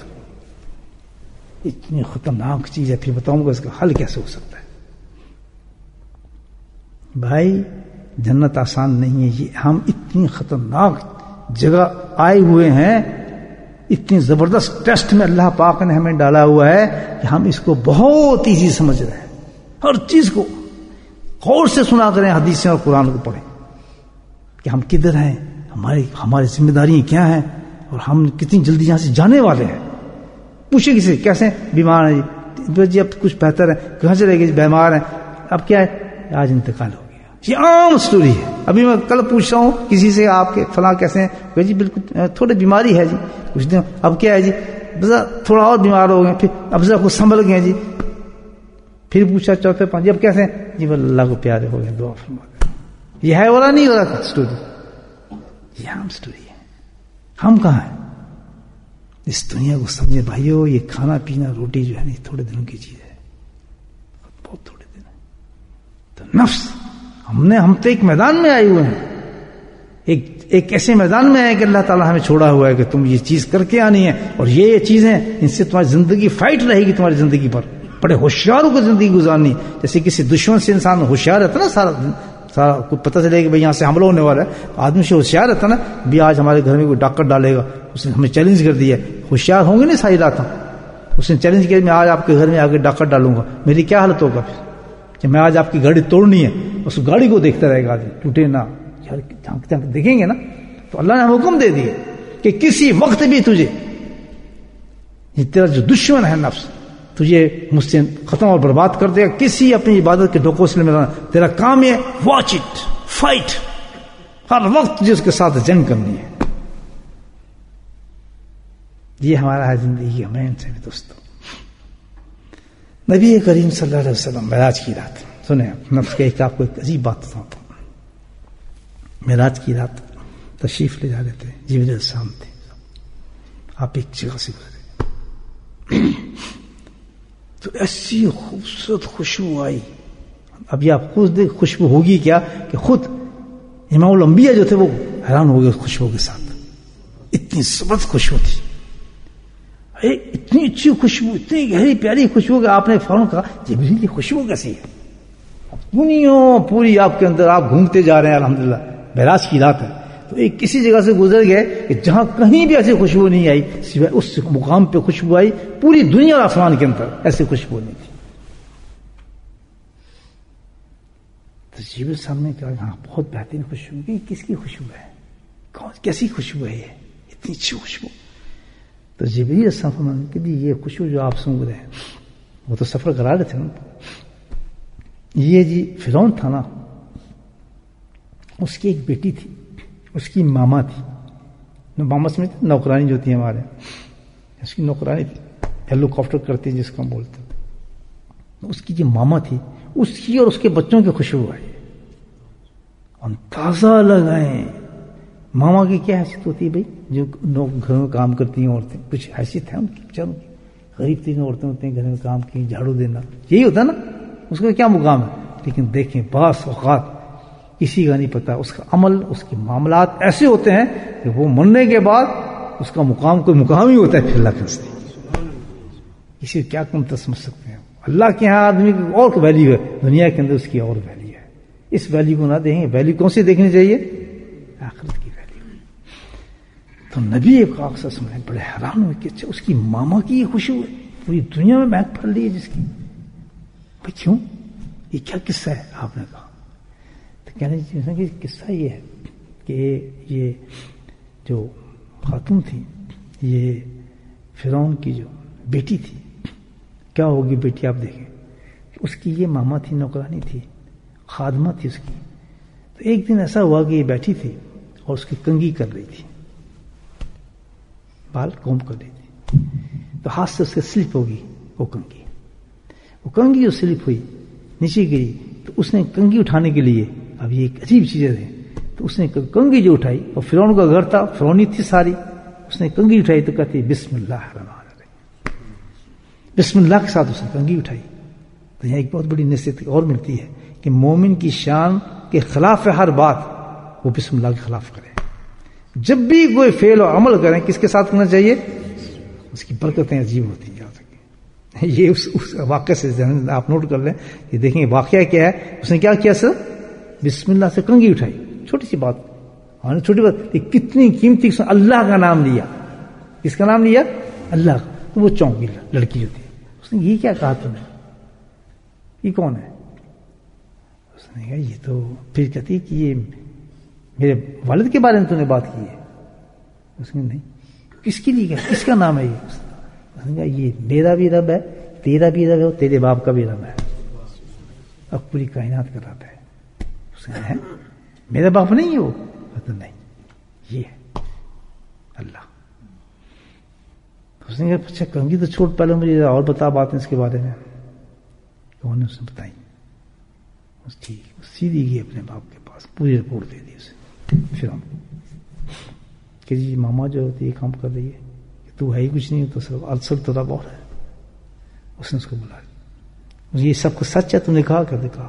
A: اتنی خطرناک چیز ہے، پھر بتاؤں گا اس کا حل کیسے ہو سکتا ہے. بھائی جنت آسان نہیں ہے. یہ ہم اتنی خطرناک جگہ آئے ہوئے ہیں، اتنی زبردست ٹیسٹ میں اللہ پاک نے ہمیں ڈالا ہوا ہے کہ ہم اس کو بہت ایزی سمجھ رہے ہیں. ہر چیز کو غور سے سنا کریں، حدیثیں اور قرآن کو پڑھیں کہ ہم کدھر ہیں، ہماری ہماری ذمہ داریاں کیا ہیں اور ہم کتنی جلدی یہاں سے جانے والے ہیں. پوچھے کسی کیسے بیمار ہیں جی جی اب کچھ بہتر ہے, کہاں چلے گئے بہمار ہیں, اب کیا ہے آج انتقال ہو گیا. یہ عام سٹوری ہے. ابھی میں کل پوچھ رہا ہوں کسی سے آپ کے فلاں کیسے ہیں, کہ جی بالکل تھوڑی بیماری ہے جی, کچھ دن اب کیا ہے جی بذرا تھوڑا اور بیمار ہو گئے, پھر اب ذرا کچھ سنبھل گئے جی, پھر پوچھا چوتھے پانچ اب کیسے ہیں جی بس اللہ کو پیارے ہو گئے دعا فرما. یہ ہے والا نہیں ہو رہا تھا اسٹوری, یہ عام اسٹوری ہے. ہم کہاں ہیں اس دنیا کو سمجھے بھائیو. یہ کھانا پینا روٹی جو ہے نا تھوڑے دنوں کی چیز ہے, بہت تھوڑے دن ہے. تو نفس ہم نے ہم تو ایک میدان میں آئے ہوئے ہیں, ایک ایک ایسے میدان میں ہے کہ اللہ تعالیٰ ہمیں چھوڑا ہوا ہے کہ تم یہ چیز کر کے آنی ہے, اور یہ چیزیں ان سے تمہاری زندگی فائٹ رہے گی تمہاری زندگی پر. بڑے ہوشیاروں کو زندگی گزارنی, جیسے کسی دشمن سے انسان ہوشیار رہتا نا, سارا سارا کو پتہ چلے کہ بھائی یہاں سے حملہ ہونے والا ہے, آدمی سے ہوشیار رہتا نا, بھی آج ہمارے گھر میں کوئی ڈاکر ڈالے گا, اس نے ہمیں چیلنج کر دیا. ہوشیار ہوں گے نہیں ساری رات, اس نے چیلنج کیا میں آج آپ کے گھر میں آ کے ڈاکر ڈالوں گا, میری کیا حالت ہوگا پھر کہ میں آج آپ کی گاڑی توڑنی ہے, اس گاڑی کو دیکھتا رہے گا آدمی, ٹوٹے نہ جھانک جھانک دیکھیں گے نا. تو اللہ نے حکم دے دیے کہ کسی وقت بھی تجھے یہ تیرا جو دشمن ہے نفس تجھے مجھ سے ختم اور برباد کر دے گا. کسی اپنی عبادت کے ڈھوکوسلے میں تیرا کام ہے واچ اٹ فائٹ, ہر وقت تجھے اس کے ساتھ جنگ کرنی ہے. یہ ہمارا ہے زندگی کا مین سے دوستوں. نبی کریم صلی اللہ علیہ وسلم معراج کی رات, سنیں نفس کے ایک آپ کو ایک عجیب بات بتاتا ہوں. معراج کی رات تشریف لے جا رہے تھے, جبریل السلام تھے, آپ ایک جگہ سے گزرے تو ایسی خوبصورت خوشبو آئی. اب یہ آپ خود دیکھ خوشبو ہوگی کیا کہ خود امام الانبیاء جو تھے وہ حیران ہو گئے خوشبو کے ساتھ. اتنی زبردست خوشبو تھی, اتنی اچھی خوشبو, اتنی گہری پیاری خوشبو کہ آپ نے فوراً کہا جبریل کی خوشبو کیسی ہے. دنیا پوری آپ کے اندر آپ گھومتے جا رہے ہیں, الحمدللہ معراج کی رات ہے, تو ایک کسی جگہ سے گزر گئے کہ جہاں کہیں بھی ایسی خوشبو نہیں آئی, سوائے اس مقام پہ خوشبو آئی. پوری دنیا اور آسمان کے اندر ایسی خوشبو نہیں تھی. تو جبریل صاحب نے کہا ہاں بہت بہترین خوشبو. کہ کس کی خوشبو ہے, کون کیسی خوشبو ہے یہ, اتنی اچھی خوشبو. تو جبریل السلام نے کہ یہ خوشبو جو آپ سونگ رہے ہیں, وہ تو سفر کرا رہے تھے نا. یہ جی فرعون تھا نا, اس کی ایک بیٹی تھی, اس کی ماما تھی. ماما سے نوکرانی جو ہوتی ہے ہمارے, اس کی نوکرانی تھی, ہیلی کاپٹر کرتی جس کو ہم بولتے ہیں. اس کی جو ماما تھی, اس کی اور اس کے بچوں کی خوشبو آئی. اندازہ لگائیں ماما کی کیا حیثیت ہوتی ہے بھائی, جو گھروں میں کام کرتی ہیں عورتیں, کچھ حیثیت ہے ان کی بچاروں کی. غریب ترین عورتیں ہوتی ہیں, گھر میں کام کی, جھاڑو دینا, یہی ہوتا ہے نا, اس کا کیا مقام ہے. لیکن دیکھیں بعض اوقات کسی کا نہیں پتا, اس کا عمل, اس کے معاملات ایسے ہوتے ہیں کہ وہ مرنے کے بعد اس کا مقام کوئی مقام ہی ہوتا ہے. پھر اللہ کے نزدیک کسی کو کیا کم تر سمجھ سکتے ہیں. اللہ کے ہاں آدمی کی اور ویلیو ہے, دنیا کے اندر اس کی اور ویلیو ہے. اس ویلیو کو نہ دیکھیں, ویلیو کون سی دیکھنی چاہیے, آخرت کی ویلیو. تو نبی ایک اکثر سمجھے بڑے حیران ہوئے کہ اچھا اس کی ماما کی یہ خوشبو ہے, پوری دنیا میں مہک پھیل رہی ہے جس کی. بھائی کیوں, یہ کیا قصہ ہے. آپ نے کہا تو کہنے کہ قصہ یہ ہے کہ یہ جو خاتون تھی, یہ فرعون کی جو بیٹی تھی, کیا ہوگی بیٹی آپ دیکھیں, اس کی یہ ماما تھی, نوکرانی تھی, خادمہ تھی اس کی. تو ایک دن ایسا ہوا کہ یہ بیٹھی تھی اور اس کی کنگھی کر رہی تھی, بال کوم کر رہی تھی, تو ہاتھ سے اس کے سلپ ہوگی وہ کنگھی. وہ کنگھی جو سلپ ہوئی نیچے گری, تو اس نے کنگھی اٹھانے کے لیے, اب یہ ایک عجیب چیزیں تھیں, تو اس نے کنگھی جو اٹھائی, اور فرعون کا گھر تھا, فرعونی تھی ساری, اس نے کنگھی اٹھائی تو کہتی بسم اللہ الرحمن الرحیم, بسم اللہ کے ساتھ اس نے کنگھی اٹھائی. تو یہاں ایک بہت بڑی نصیحت اور ملتی ہے کہ مومن کی شان کے خلاف ہر بات وہ بسم اللہ کے خلاف کرے. جب بھی کوئی فعل اور عمل کریں کس کے ساتھ کرنا چاہیے, اس کی برکتیں عجیب ہوتی ہیں. یہ اس, اس واقعے سے آپ نوٹ کر لیں, یہ دیکھیں واقعہ کیا ہے. اس نے کیا کیا سر, بسم اللہ سے کنگھی اٹھائی, چھوٹی سی بات, ہاں چھوٹی بات, کتنی قیمتی, اللہ کا نام لیا. کس کا نام لیا, اللہ کا. تو وہ چونک گئی لڑکی جو تھی, اس نے یہ کیا کہا تم نے, یہ کون ہے. اس نے کہا یہ تو, پھر کہتی کہ یہ میرے والد کے بارے میں تو نے بات کی ہے؟ اس نے نہیں. کس کے لیے کیا؟ کس کا نام ہے یہ؟ اس نے کہا یہ میرا بھی رب ہے، تیرا بھی رب ہے، اور تیرے باپ کا بھی رب ہے. اب پوری کائنات کا رب ہے. اس نے کہا میرا باپ نہیں ہے وہ؟ نہیں، یہ ہے اللہ. اس نے کہا اچھا کہوں گی تو چھوٹ، پہلے مجھے اور بتا باتیں اس کے بارے میں. تو انہوں نے اس نے بتائی. ٹھیک، سیدھی گئی اپنے باپ کے پاس، پوری رپورٹ دے دی اسے. پھر ہم کہ جی ماما جو ہوتی ہے کام کر رہی ہے کہ تو ہے ہی کچھ نہیں، تو صرف اصل تو رب اور ہے. اس نے اس کو بلایا، یہ سب کو سچ ہے، تم نے کہا کر دکھا.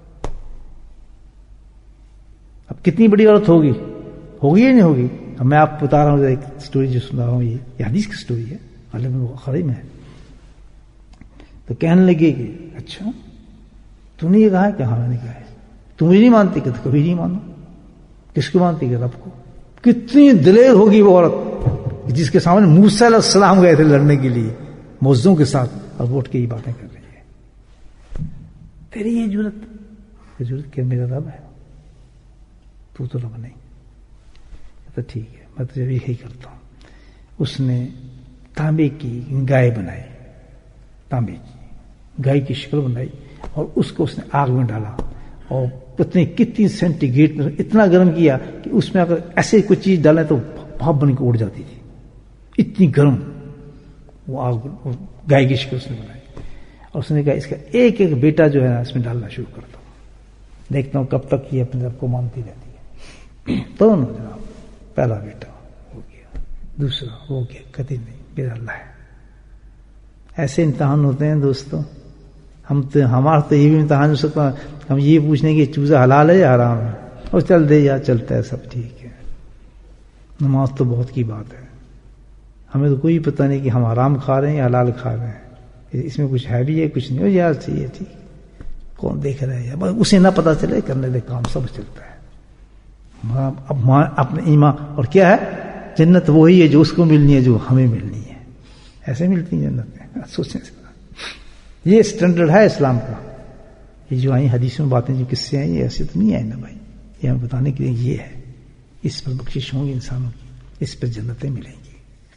A: اب کتنی بڑی عورت ہوگی ہوگی یا نہیں ہوگی؟ اب میں آپ کو بتا رہا ہوں ایک اسٹوری جو سنا رہا ہوں، یہ یہ حدیث کی اسٹوری ہے، عالم بخاری میں ہے. تو کہنے لگے کہ اچھا تو نے یہ کہا ہے کہ ہاں میں نے کہا ہے. تم مجھے نہیں مانتی کہ تو کبھی نہیں مانو. کس کو مانتی کہ رب کو. کتنی دلیر ہوگی وہ عورت جس کے سامنے موسیٰ علیہ السلام گئے تھے لڑنے کے لیے موزوں کے ساتھ، اور وہ اٹھ کے یہ باتیں کر رہی ہے. تیری یہ جرت جرت کہ میرا رب ہے، تو تو رب نہیں. تو ٹھیک ہے میں تو یہی کرتا ہوں. اس نے تانبے کی گائے بنائی، تانبے کی گائے کی شکل بنائی، اور اس کو اس نے آگ میں ڈالا، اور اتنے کتنی سینٹی گریڈ میں اتنا گرم کیا کہ اس میں اگر ایسے کوئی چیز ڈالیں تو بھاپ بن کے اڑ جاتی تھی. اتنی گرم وہ آگ گائے کی شکل اس نے بنائی. اور اس نے کہا اس کا ایک ایک بیٹا جو ہے نا اس میں ڈالنا شروع کرتا ہوں، دیکھتا ہوں کب تک یہ اپنے رب کو مانتی رہتی ہے. تو جناب پہلا بیٹا ہو گیا، دوسرا ہو گیا، کہتی نہیں میرا اللہ ہے. ایسے امتحان ہوتے ہیں دوستوں. ہم تو ہمارا تو یہ بھی امتحان ہو سکتا ہے، ہم یہ پوچھنے کہ چوزا حلال ہے یا حرام ہے، اور چل دے یا چلتا ہے سب ٹھیک ہے. نماز تو بہت کی بات ہے، ہمیں تو کوئی پتہ نہیں کہ ہم حرام کھا رہے ہیں یا حلال کھا رہے ہیں. اس میں کچھ ہے بھی ہے کچھ نہیں. یار چاہیے ٹھیک، کون دیکھ رہا ہے، اسے نہ پتہ چلے کرنے دے کام، سب چلتا ہے. اب اپنے ایمان. اور کیا ہے جنت وہی ہے جو اس کو ملنی ہے جو ہمیں ملنی ہے. ایسے ملتی ہیں جنتیں، سوچنے سے. یہ اسٹینڈرڈ ہے اسلام کا. یہ جو آئی حدیث میں باتیں جو کس سے آئی یہ ایسے تو نہیں آئی نا بھائی. یہ ہمیں بتانے کے لیے یہ ہے، اس پر بخشش ہوں گی انسانوں کی، اس پر جنتیں ملیں گی.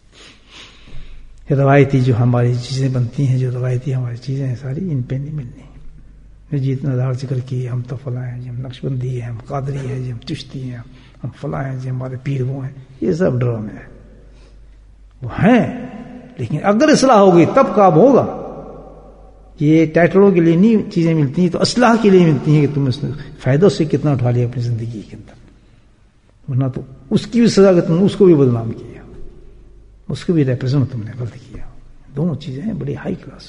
A: روایتی جو ہماری چیزیں بنتی ہیں، جو روایتی ہماری چیزیں ہیں ساری، ان پہ نہیں ملنی. جی اتنا دار ذکر کی ہم تو فلاں ہیں جی، ہم نقش بندی ہیں، ہم قادری ہیں جی، ہم چشتی ہیں، ہم فلاں ہیں جی، ہمارے پیر وہ ہیں. یہ سب ڈرامے ہیں، وہ ہیں لیکن اگر اصلاح ہوگی تب کام ہوگا. یہ ٹائٹلوں کے لیے نہیں چیزیں ملتی ہیں، تو اصلاح کے لیے ملتی ہیں کہ تم اس فائدوں سے کتنا اٹھا لیا اپنی زندگی کے اندر. ورنہ تو اس کی بھی سزا کہ تم نے اس کو بھی بدنام کیا، اس کو بھی ریپرزینٹ تم نے غلط کیا. دونوں چیزیں ہیں بڑی ہائی کلاس.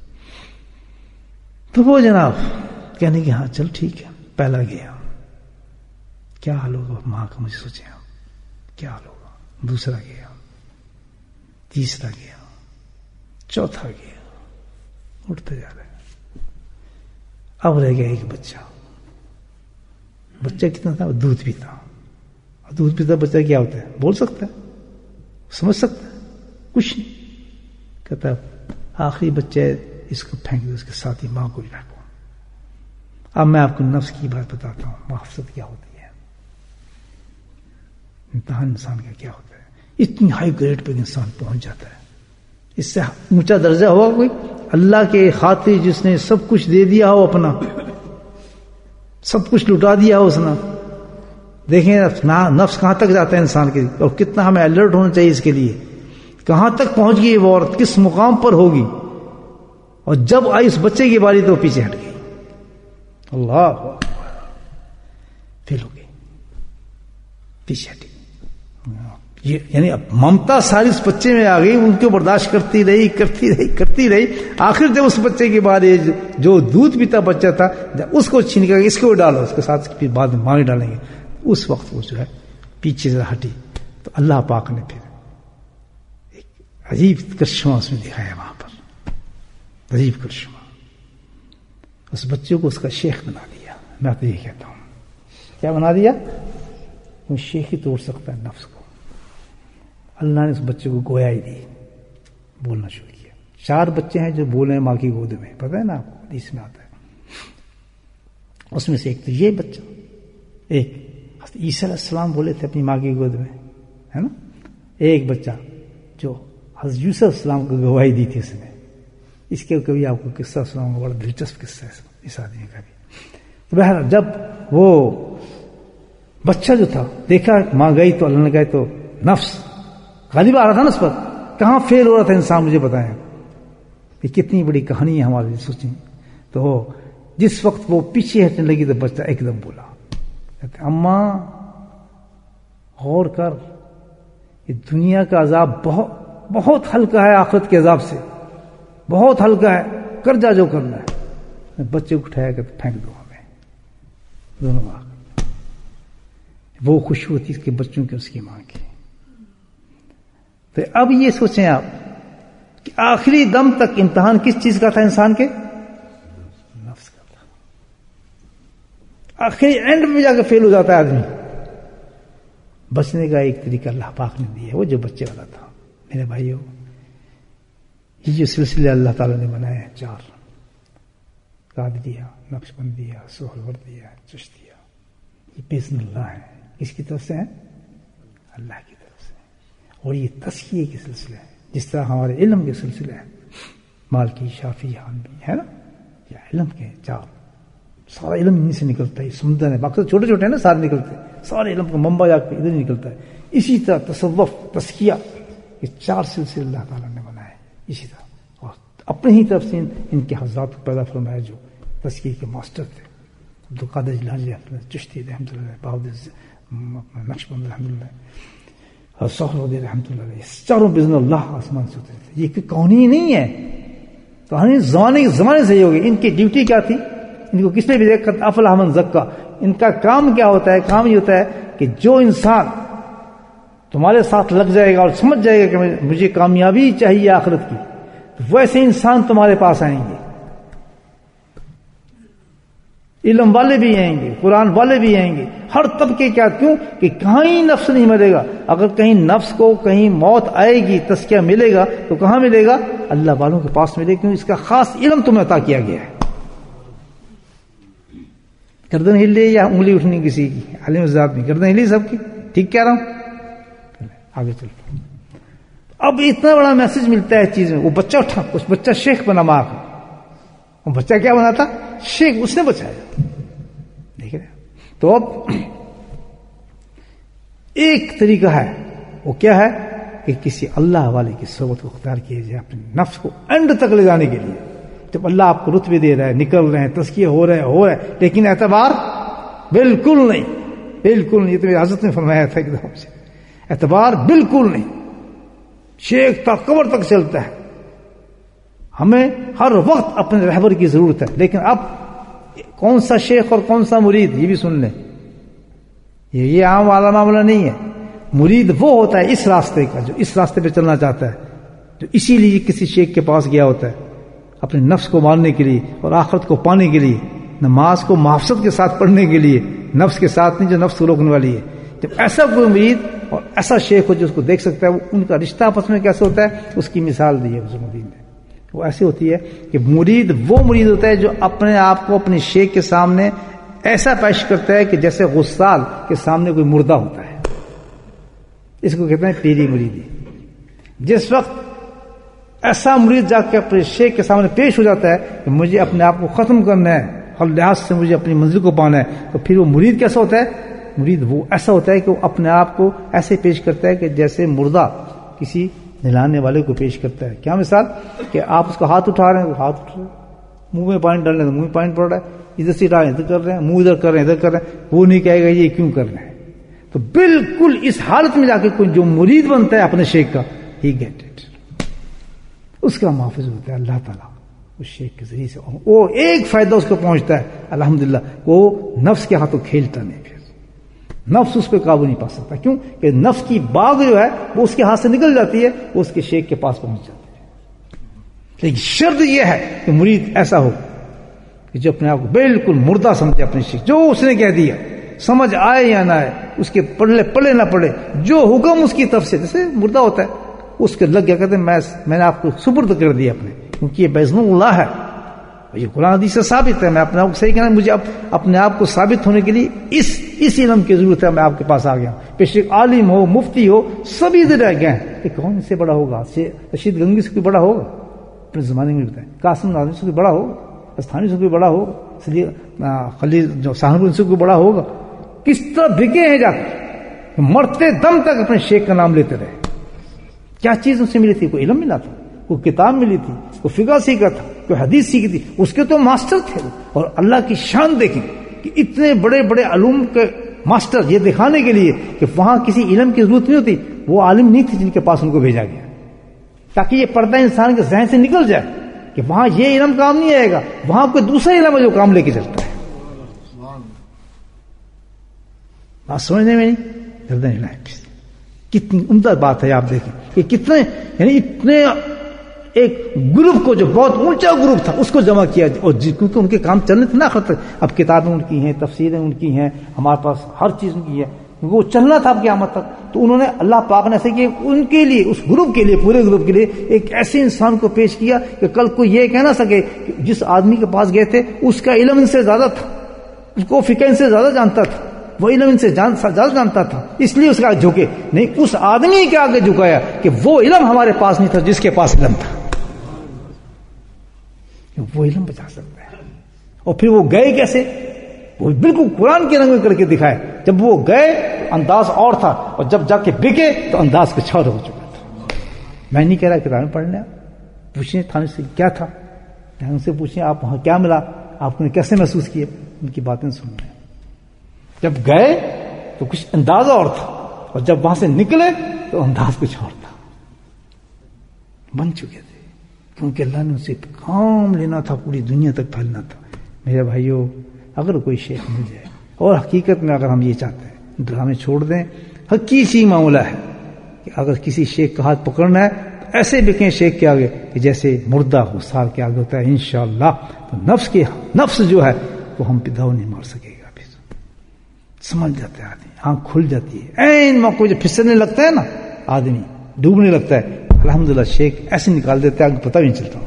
A: تو وہ جناب کہنے کہ ہاں چل ٹھیک ہے. پہلا گیا، کیا حال ہوگا ماں کا، مجھے سوچے کیا حال ہوگا. دوسرا گیا، تیسرا گیا، چوتھا گیا، اٹھتے جا رہے ہیں. اب رہ گیا ایک بچہ. بچہ کتنا تھا؟ دودھ پیتا. دودھ پیتا بچہ کیا ہوتا ہے؟ بول سکتا ہے، سمجھ سکتا ہے؟ کچھ نہیں. کہتا ہے آخری بچے اس کو پھینک دو، اس کے ساتھ ہی ماں کو بھی پھینکو. اب میں آپ کو نفس کی بات بتاتا ہوں، محافظت کیا ہوتی ہے، امتحان انسان کا کیا ہوتا ہے. اتنی ہائی گریڈ پہ انسان پہنچ جاتا ہے. اس سے اونچا درجہ ہوا کوئی؟ اللہ کے خاطر جس نے سب کچھ دے دیا ہو، اپنا سب کچھ لٹا دیا ہو اس نے. دیکھیں نفس کہاں تک جاتا ہے انسان کے، اور کتنا ہمیں الرٹ ہونا چاہیے اس کے لیے. کہاں تک پہنچ گئی وہ عورت، کس مقام پر ہوگی. اور جب آئی اس بچے کی باری تو پیچھے ہٹ گئی. اللہ فیل ہو گئی، پیچھے ہٹی. یہ یعنی اب ممتا ساری اس بچے میں آ گئی. ان کو برداشت کرتی رہی کرتی رہی کرتی رہی آخر جب اس بچے کی باری جو دودھ پیتا بچہ تھا، جب اس کو چھین کر اس کو ڈالو، اس کے ساتھ پھر بعد میں ماں ڈالیں گے، اس وقت وہ جو ہے پیچھے سے ہٹی. تو اللہ پاک نے پھر ایک عجیب کرشمہ اس میں دکھایا وہاں پر، عجیب کرشمہ. اس بچے کو اس کا شیخ بنا دیا. میں تو یہ کہتا ہوں کیا بنا دیا؟ وہ شیخ ہی توڑ سکتا ہے نفس کو. اللہ نے اس بچے کو گویا ہی دی، بولنا شروع کیا. چار بچے ہیں جو بولے ہیں ماں کی گود میں، پتہ ہے نا آپ کو، حدیث میں آتا ہے. اس میں سے ایک تو یہ بچہ، ایک عیسیٰ علیہ السلام بولے تھے اپنی ماں کی گود میں، ہے نا، ایک بچہ جو حضرت یوسف علیہ السلام کو گواہی دی تھی اس نے. اس کے کبھی آپ کو قصہ سناؤں گا، بڑا دلچسپ قصہ ہے اس آدمی کا بھی. تو بہرحال جب وہ بچہ جو تھا دیکھا ماں گئی تو اللہ نے کہا تو نفس غالب آ رہا تھا نا اس پر، کہاں فیل ہو رہا تھا انسان، مجھے بتائیں. یہ کتنی بڑی کہانی ہے ہمارے لیے، سوچیں. تو جس وقت وہ پیچھے ہٹنے لگی تو بچہ ایک دم بولا، کہتے اماں غور کر، یہ دنیا کا عذاب بہت بہت ہلکا ہے آخرت کے عذاب سے، بہت ہلکا ہے، کر جا جو کرنا ہے. بچے کو اٹھایا کہ پھینک دو ہمیں دونوں آگ. وہ خوشی ہوتی اس کے بچوں کی، اس کی ماں کی. تو اب یہ سوچیں آپ کہ آخری دم تک امتحان کس چیز کا تھا انسان کے؟ نفس کا تھا. آخری اینڈ میں جا کے فیل ہو جاتا ہے آدمی. بچنے کا ایک طریقہ اللہ پاک نے دیا ہے، وہ جو بچے والا تھا. میرے بھائیو، یہ جو سلسلے اللہ تعالیٰ نے بنائے ہیں چار، قادریہ، نقشبندیہ، سہروردیہ، چشتیہ، یہ بإذن اللہ ہے. کس کی طرف سے ہیں؟ اللہ کی طرف سے. اور یہ تزکیے کے سلسلے ہیں، جس طرح ہمارے علم کے سلسلے ہیں، مالکی، شافعی، حنبی، ہے نا، یہ علم کے چار. سارا علم انہیں سے نکلتا ہے. سمندر ہے، باقی چھوٹے چھوٹے ہیں نا، سارے نکلتے ہیں. سارے علم کا منبع جا کے ادھر نکلتا ہے. اسی طرح تصوف، تزکیہ، یہ چار سلسلے اللہ تعالیٰ نے بنائے اسی طرح. اور اپنی ہی طرف سے ان کے حضرات کو پیدا فرمایا جو تزکیے کے ماسٹر تھے. عبد القادر جیلانی رحمۃ اللہ، چشتی رحمۃ اللہ، بہادر نقشبند رحمۃ اللہ، اور سہروردی رحمۃ اللہ علیہ، چاروں بإذن اللہ آسمان سے اترے تھے. یہ کوئی کہانی نہیں ہے، کہانی زمانے زمانے سے ہی ہوگی. ان کی ڈیوٹی کیا تھی؟ ان کو کس نے بھی دیکھا؟ افلح من زکا. ان کا کام کیا ہوتا ہے؟ کام یہ ہوتا ہے کہ جو انسان تمہارے ساتھ لگ جائے گا اور سمجھ جائے گا کہ مجھے کامیابی چاہیے آخرت کی، ویسے انسان تمہارے پاس آئیں گے. علم والے بھی آئیں گے، قرآن والے بھی آئیں گے، ہر طبقے. کیا؟ کیوں کہ کہیں نفس نہیں مرے گا. اگر کہیں نفس کو کہیں موت آئے گی، تزکیہ ملے گا، تو کہاں ملے گا؟ اللہ والوں کے پاس ملے گا، کیوں اس کا خاص علم تمہیں عطا کیا گیا ہے. گردن ہل رہی یا انگلی اٹھنی کسی کی؟ عالم ذات میں گردن ہلی سب کی. ٹھیک کہہ رہا ہوں؟ آگے چلتے ہیں. اب اتنا بڑا میسج ملتا ہے اس چیز میں. وہ بچہ اٹھا، اس بچہ شیخ بنا ماں کا. وہ بچہ کیا بنا تھا؟ شیخ. اس نے بچایا. دیکھ رہے؟ تو اب ایک طریقہ ہے، وہ کیا ہے کہ کسی اللہ والے کی صحبت کو اختیار کیا جائے اپنے نفس کو اینڈ تک لے جانے کے لیے. جب اللہ آپ کو رتبے دے رہا ہے، نکل رہے ہیں، تزکیے ہو رہے ہیں ہو رہے ہیں لیکن اعتبار بالکل نہیں، بالکل نہیں. یہ تو میری حضرت نے فرمایا تھا ایک دم سے، اعتبار بالکل نہیں. شیخ تک قبر تک چلتا ہے. ہمیں ہر وقت اپنے رہبر کی ضرورت ہے. لیکن اب کون سا شیخ اور کون سا مرید، یہ بھی سن لیں. یہ یہ عام والا معاملہ نہیں ہے. مرید وہ ہوتا ہے اس راستے کا جو اس راستے پہ چلنا چاہتا ہے، جو اسی لیے کسی شیخ کے پاس گیا ہوتا ہے اپنے نفس کو مارنے کے لیے اور آخرت کو پانے کے لیے. نماز کو محافظت کے ساتھ پڑھنے کے لیے، نفس کے ساتھ نہیں جو نفس کو روکنے والی ہے. جب ایسا کوئی مرید اور ایسا شیخ ہو جو اس کو دیکھ سکتا ہے، وہ ان کا رشتہ آپس میں کیسے ہوتا ہے، اس کی مثال دی ہے حضور مدین نے. وہ ایسی ہوتی ہے کہ مرید وہ مرید ہوتا ہے جو اپنے آپ کو اپنے شیخ کے سامنے ایسا پیش کرتا ہے کہ جیسے غسال کے سامنے کوئی مردہ ہوتا ہے. اس کو کہتے ہیں پیری مریدی. جس وقت ایسا مرید جا کے اپنے شیخ کے سامنے پیش ہو جاتا ہے کہ مجھے اپنے آپ کو ختم کرنا ہے، ہر لحاظ سے مجھے اپنی منزل کو پانا ہے، تو پھر وہ مرید کیسا ہوتا ہے؟ مرید وہ ایسا ہوتا ہے کہ وہ اپنے آپ کو ایسے پیش کرتا ہے کہ جیسے مردہ کسی نہلانے والے کو پیش کرتا ہے. کیا مثال؟ کہ آپ اس کا ہاتھ اٹھا رہے ہیں، ہاتھ اٹھ رہے ہیں، منہ میں پانی ڈال رہے ہیں، منہ میں پانی پڑ رہا ہے، ادھر سے ڈال ادھر کر رہے ہیں، منہ ادھر کر رہے ہیں ادھر کر رہے ہیں. وہ نہیں کہے گا یہ کیوں کر رہے ہیں. تو بالکل اس حالت میں جا کے کوئی جو مرید بنتا ہے اپنے شیخ کا، ہی گیٹ اٹ، اس کا محافظ ہوتا ہے اللہ تعالیٰ اس شیخ کے ذریعے سے. وہ ایک فائدہ اس کو پہنچتا ہے الحمدللہ، وہ نفس کے ہاتھوں کھیلتا نہیں. پھر نفس اس پہ قابو نہیں پا سکتا. کیوں کہ نفس کی باغ جو ہے وہ اس کے ہاتھ سے نکل جاتی ہے، وہ اس کے شیخ کے پاس پہنچ جاتی ہے. لیکن شرط یہ ہے کہ مرید ایسا ہو کہ جو اپنے آپ کو بالکل مردہ سمجھے اپنے شیخ. جو اس نے کہہ دیا، سمجھ آئے یا نہ آئے، اس کے پڑھے پڑھے نہ پڑھے، جو حکم اس کی طرف سے، جیسے مردہ ہوتا ہے اس کے لگ گیا، کہتے ہیں میں میں نے آپ کو سپرد کر دیا اپنے، کیونکہ یہ بإذن اللہ ہے، یہ قرآن حدیث سے ثابت ہے. میں اپنے آپ کو صحیح کہنا، مجھے اپنے آپ کو ثابت ہونے کے لیے اس اس علم کی ضرورت ہے، میں آپ کے پاس آ گیا ہوں. بے شک عالم ہو، مفتی ہو، سب ادھر رہ گئے ہیں کہ کون اس سے بڑا ہوگا؟ رشید گنگی سے کوئی بڑا ہوگا اپنے زمانے میں؟ بتائیں قاسم نازمی سے کوئی بڑا ہوگا؟ استھانی سے کوئی بڑا ہوگا؟ خلیل جو سہارنپور سے کوئی بڑا ہوگا؟ کس طرح بکے ہیں جا کر، مرتے دم تک اپنے شیخ کا نام لیتے رہے. کیا چیز ان سے ملی تھی؟ کوئی علم ملا تھا، کوئی کتاب ملی تھی، کوئی فقہ سیکھا تھا، کوئی حدیث سیکھی تھی؟ اس کے تو ماسٹر تھے. اور اللہ کی شان دیکھیں کہ اتنے بڑے بڑے علوم کے ماسٹر، یہ دکھانے کے لیے کہ وہاں کسی علم کی ضرورت نہیں ہوتی، وہ عالم نہیں تھے جن کے پاس ان کو بھیجا گیا، تاکہ یہ پردہ انسان کے ذہن سے نکل جائے کہ وہاں یہ علم کام نہیں آئے گا، وہاں کوئی دوسرا علم ہے جو کام لے کے چلتا ہے. بات سمجھنے میں نہیں گردن ہلائیں. کتنی عمدہ بات ہے، آپ دیکھیں کہ کتنے یعنی اتنے ایک گروپ کو جو بہت اونچا گروپ تھا اس کو جمع کیا، اور کیونکہ ان کے کام چلنے تھے نا خطر. اب کتابیں ان کی ہیں، تفسیریں ان کی ہیں، ہمارے پاس ہر چیز ان کی ہے، وہ چلنا تھا اب قیامت تک. تو انہوں نے اللہ پاک نے ایسے کہ ان کے لیے، اس گروپ کے لیے، پورے گروپ کے لیے ایک ایسے انسان کو پیش کیا کہ کل کو یہ کہہ نہ سکے کہ جس آدمی کے پاس گئے تھے اس کا علم ان سے زیادہ تھا، اس کو فقہ ان سے زیادہ جانتا تھا، وہ علم ان سے زیادہ جانتا تھا، اس لیے اس کا جھکے نہیں. اس آدمی کے آگے جھکایا کہ وہ علم ہمارے پاس نہیں تھا جس کے پاس علم تھا، وہ علم بچا سکتا ہے. اور پھر وہ گئے کیسے؟ وہ بالکل قرآن کے رنگ میں کر کے دکھائے. جب وہ گئے تو انداز اور تھا، اور جب جا کے بکے تو انداز کچھ اور ہو چکا تھا. میں نہیں کہہ رہا کتابیں پڑھنے، پوچھیں تھانے سے کیا تھا، ان سے پوچھیں آپ وہاں کیا ملا، آپ نے کیسے محسوس کیے، ان کی باتیں سنیں. جب گئے تو کچھ انداز اور تھا، اور جب وہاں سے نکلے تو انداز کچھ اور تھا. بن چکے تھے کیونکہ اللہ نے اسے کام لینا تھا، پوری دنیا تک پھیلنا تھا. میرے بھائیوں، اگر کوئی شیخ مل جائے، اور حقیقت میں اگر ہم یہ چاہتے ہیں ڈرامے چھوڑ دیں، حقیقی معاملہ ہے کہ اگر کسی شیخ کا ہاتھ پکڑنا ہے تو ایسے بکیں شیخ کے آگے کہ جیسے مردہ غسال کے آگے ہوتا ہے. انشاءاللہ تو نفس کے نفس جو ہے وہ ہم پہ داؤ نہیں مار سکے گا. سمجھ جاتا ہے آدمی، آنکھ کھل جاتی ہے. این موقع جو پھسلنے لگتا ہے نا، آدمی ڈوبنے لگتا ہے، الحمدللہ شیخ ایسے نکال دیتا ہے کہ پتہ بھی نہیں چلتا.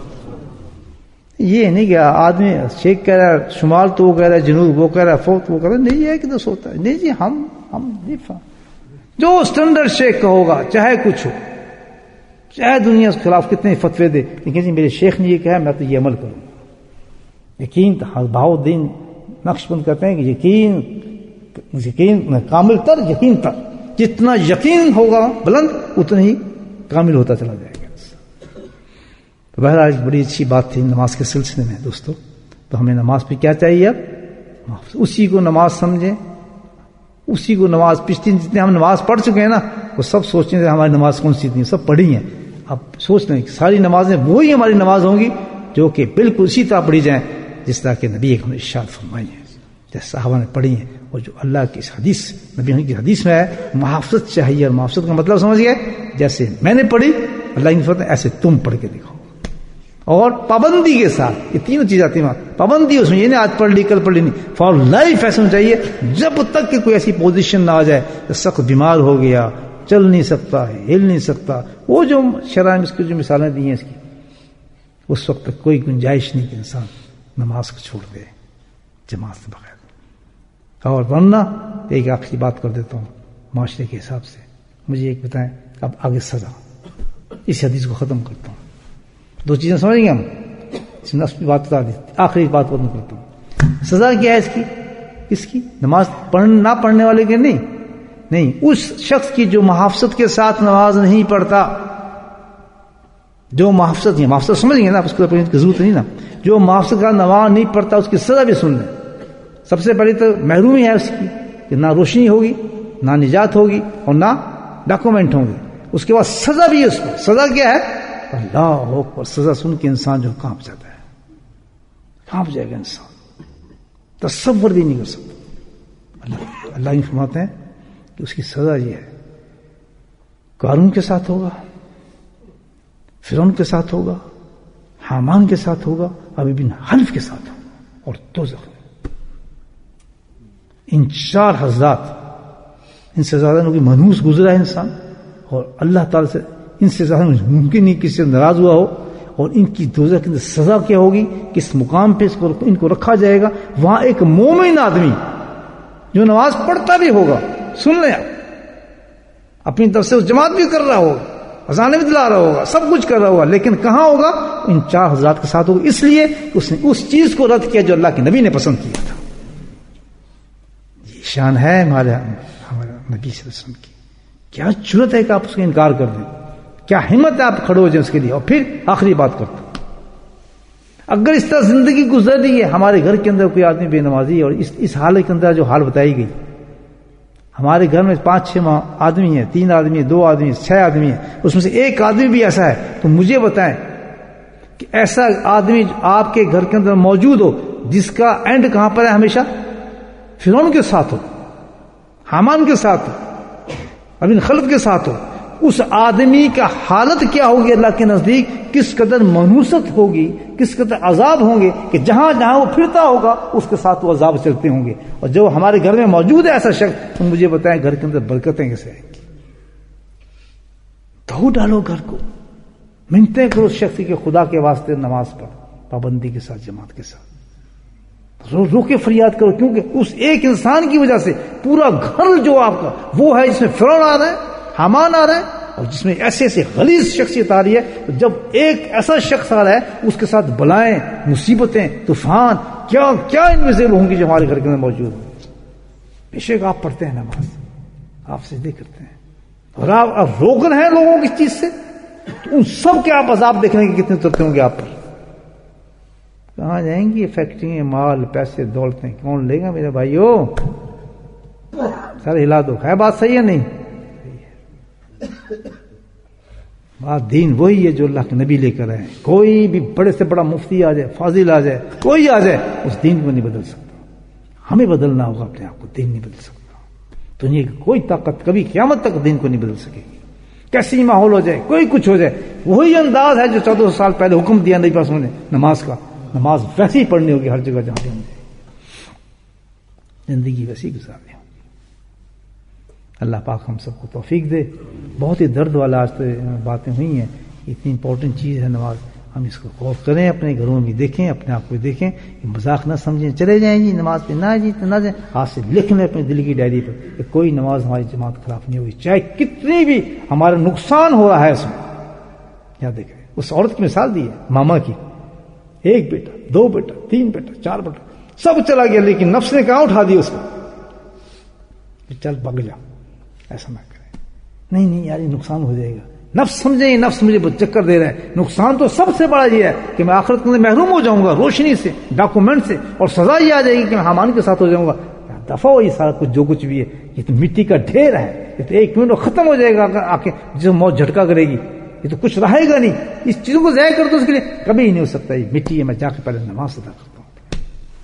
A: یہ نہیں کہ آدمی شیخ کہہ رہا ہے شمال تو وہ کہہ رہا ہے جنوب وہ کہہ رہا ہے فوت وہ کہہ رہا ہے، نہیں یہ کدھر سوتا ہے. نہیں جی، ہم ہم جو اسٹینڈرڈ شیخ کا ہوگا، چاہے کچھ ہو، چاہے دنیا کے خلاف کتنے فتوے دے، لیکن جی میرے شیخ نے یہ کہا میں تو یہ عمل کروں. یقین بہاؤ الدین نقش بند کرتے ہیں کہ یقین یقین کامل تر یقین تر، جتنا یقین ہوگا بلند اتنا ہی کامل ہوتا چلا جائے گا. تو بہرحال بڑی اچھی بات تھی نماز کے سلسلے میں دوستو. تو ہمیں نماز پہ کیا چاہیے؟ اب اسی کو نماز سمجھیں، اسی کو نماز. پچھلی جتنے ہم نماز پڑھ چکے ہیں نا، وہ سب سوچیں کہ ہماری نماز کون سی تھی، سب پڑھی ہیں. اب سوچ لیں کہ ساری نمازیں وہی ہماری نماز ہوں گی جو کہ بالکل اسی طرح پڑھی جائیں جس طرح کہ نبی نے ارشاد فرمائی ہے، جیسے صحابہ نے پڑھی ہیں. اور جو اللہ کی حدیث، نبی کی حدیث میں ہے محافظت چاہیے. اور محافظت کا مطلب سمجھ گئے؟ جیسے میں نے پڑھی اللہ کی فرماتا ہے ایسے تم پڑھ کے دکھاؤ، اور پابندی کے ساتھ. یہ تینوں چیز آتی ہیں، پابندی اس میں یہ نہیں آج پڑھ لی کل پڑھ لی نہیں، فار لائف ایسا ہونا چاہیے جب تک کہ کوئی ایسی پوزیشن نہ آ جائے کہ سخت بیمار ہو گیا، چل نہیں سکتا ہے، ہل نہیں سکتا. وہ جو شرع میں اس کی جو مثالیں دی ہیں اس کی، اس وقت تک کوئی گنجائش نہیں کہ انسان نماز کو چھوڑ دے جماعت سے بغیر. اور ورنہ ایک آخری بات کر دیتا ہوں معاشرے کے حساب سے. مجھے ایک بتائیں، اب آگے سزا، اس حدیث کو ختم کرتا ہوں. دو چیزیں سمجھیں گے ہم، اس نفس کی بات بتا دی، آخری بات ختم کرتا ہوں. سزا کیا ہے اس کی؟ اس کی نماز پڑھ نہ پڑھنے والے کے نہیں نہیں اس شخص کی جو محافظت کے ساتھ نماز نہیں پڑھتا. جو محافظت نہیں، محافظت سمجھ گے نا، اس کو ضرورت نہیں نا. جو محافظت کا نماز نہیں پڑھتا اس کی سزا بھی سن لیں. سب سے پہلے تو محرومی ہے اس کی کہ نہ روشنی ہوگی، نہ نجات ہوگی، اور نہ ڈاکومنٹ ہوں گے. اس کے بعد سزا بھی ہے اس کو. سزا کیا ہے؟ اللہ اکبر. سزا سن کے انسان جو کانپ جاتا ہے، کانپ جائے گا انسان، تصور بھی نہیں کر سکتا. اللہ اللہ یہ فرماتے ہیں کہ اس کی سزا یہ ہے، قارون کے ساتھ ہوگا، فرعون کے ساتھ ہوگا، حامان کے ساتھ ہوگا، ابی بن حلف کے ساتھ ہوگا، اور دوزخ میں. ان چار حضرات، ان سے زیادہ کوئی منحوس گزرا ہے انسان، اور اللہ تعالی سے ان سے زیادہ ممکن نہیں کسی سے ناراض ہوا ہو. اور ان کی دوزخ کی سزا کیا ہوگی؟ کس مقام پہ اس کو ان کو رکھا جائے گا؟ وہاں ایک مومن آدمی جو نماز پڑھتا بھی ہوگا، سن لیں آپ، اپنی طرف سے اس جماعت بھی کر رہا ہوگا، اذانیں بھی دلا رہا ہوگا، سب کچھ کر رہا ہوگا، لیکن کہاں ہوگا؟ ان چار حضرات کے ساتھ ہوگا، اس لیے اس نے اس چیز کو رد کیا جو اللہ کے نبی نے پسند کیا تھا۔ یہ شان ہے ہمارے ہمارے نبی صلی اللہ علیہ وسلم کی، کیا جرت ہے کہ آپ اس کا انکار کر دیں، کیا ہمت ہے آپ کھڑے ہو جائیں اس کے لیے۔ اور پھر آخری بات کرتا ہوں، اگر اس طرح زندگی گزر رہی ہے، ہمارے گھر کے اندر کوئی آدمی بے نمازی ہے، اور اس اس حالت کے اندر جو حال بتائی گئی، ہمارے گھر میں پانچ چھ آدمی ہیں، تین آدمی ہیں، دو آدمی ہیں، چھ آدمی ہیں، اس میں سے ایک آدمی بھی ایسا ہے، تو مجھے بتائیں کہ ایسا آدمی آپ کے گھر کے اندر موجود ہو جس کا اینڈ کہاں پر ہے؟ ہمیشہ فرعون کے ساتھ ہو، حامان کے ساتھ ہو، ابن خلف کے ساتھ ہو، اس آدمی کا حالت کیا ہوگی اللہ کے نزدیک؟ کس قدر منحوست ہوگی، کس قدر عذاب ہوں گے کہ جہاں جہاں وہ پھرتا ہوگا اس کے ساتھ وہ عذاب چلتے ہوں گے۔ اور جو ہمارے گھر میں موجود ہے ایسا شخص، تو مجھے بتائیں گھر کے اندر برکتیں کیسے آئیں گی؟ دھو ڈالو گھر کو، منتیں کرو اس شخص کے خدا کے واسطے نماز پڑھ، پابندی کے ساتھ، جماعت کے ساتھ، رو رو کے فریاد کرو، کیونکہ اس ایک انسان کی وجہ سے پورا گھر جو آپ کا وہ ہے جس میں فرعون آ رہا ہے، حامان آ رہا ہے، اور جس میں ایسے ایسے غلیظ شخصیت آ رہی ہے۔ جب ایک ایسا شخص آ رہا ہے اس کے ساتھ بلائیں، مصیبتیں، طوفان، کیا کیا ان میں ذیل ہوں گی جو ہمارے گھر کے اندر موجود ہوں۔ بے شک آپ پڑھتے ہیں نماز، آپ سجدے کرتے ہیں، اور آپ آپ روکن ہیں لوگوں کی چیز سے، تو ان سب کے آپ عذاب دیکھنے کے کتنے اترتے ہوں گے آپ پر۔ کہاں جائیں گی فیکٹری، مال، پیسے، دولتیں، کون لے گا میرے بھائیو؟ سر ہلا دو، ہے بات صحیح ہے نہیں؟ بات دین وہی ہے جو اللہ کے نبی لے کر آئے۔ کوئی بھی بڑے سے بڑا مفتی آ جائے، فاضل آ جائے، کوئی آ جائے، اس دین کو نہیں بدل سکتا۔ ہمیں بدلنا ہوگا اپنے آپ کو، دین نہیں بدل سکتا۔ دنیا کی کوئی طاقت کبھی قیامت تک دین کو نہیں بدل سکے گی، کیسی ماحول ہو جائے، کوئی کچھ ہو جائے۔ وہی انداز ہے جو چودہ سو سال پہلے حکم دیا نبی پاک نے نماز کا، نماز ویسی ہی پڑھنی ہوگی ہر جگہ جہاں بھی ہم زندگی ویسی گزارنی ہوگی۔ اللہ پاک ہم سب کو توفیق دے۔ بہت ہی درد والا آج تو باتیں ہوئی ہیں، اتنی امپورٹنٹ چیز ہے نماز، ہم اس کو غور کریں، اپنے گھروں میں دیکھیں، اپنے آپ کو دیکھیں، مذاق نہ سمجھیں، چلے جائیں جی نماز پہ نہ جی نہ جائیں، آج سے لکھ لیں اپنی دل کی ڈائری پر کہ کوئی نماز ہماری جماعت خلاف نہیں ہوگی، چاہے کتنی بھی ہمارا نقصان ہو رہا ہے اس میں۔ یاد دیکھیں، اس عورت کی مثال دی ہے، ماما کی، ایک بیٹا، دو بیٹا، تین بیٹا، چار بیٹا، سب چلا گیا، لیکن نفس نے کہاں اٹھا دیا اس کو، چل بھگ جا، ایسا نہ کریں، نہیں نہیں یار یہ نقصان ہو جائے گا۔ نفس سمجھیں، نفس مجھے چکر دے رہا ہے، نقصان تو سب سے بڑا یہ ہے کہ میں آخرت میں محروم ہو جاؤں گا روشنی سے، ڈاکومنٹ سے، اور سزا یہ آ جائے گی کہ میں حامان کے ساتھ ہو جاؤں گا۔ دفعہ ہو یہ سارا کچھ جو کچھ بھی ہے، یہ تو مٹی کا ڈھیر ہے، یہ تو ایک منٹ ختم ہو جائے گا آ کے، جو موت جھٹکا کرے گی، یہ تو کچھ رہے گا نہیں۔ اس چیزوں کو ضائع کر دو، اس کے لیے کبھی ہی نہیں ہو سکتا۔ یہ مٹی ہے، میں جا کے پہلے نماز ادا کرتا ہوں،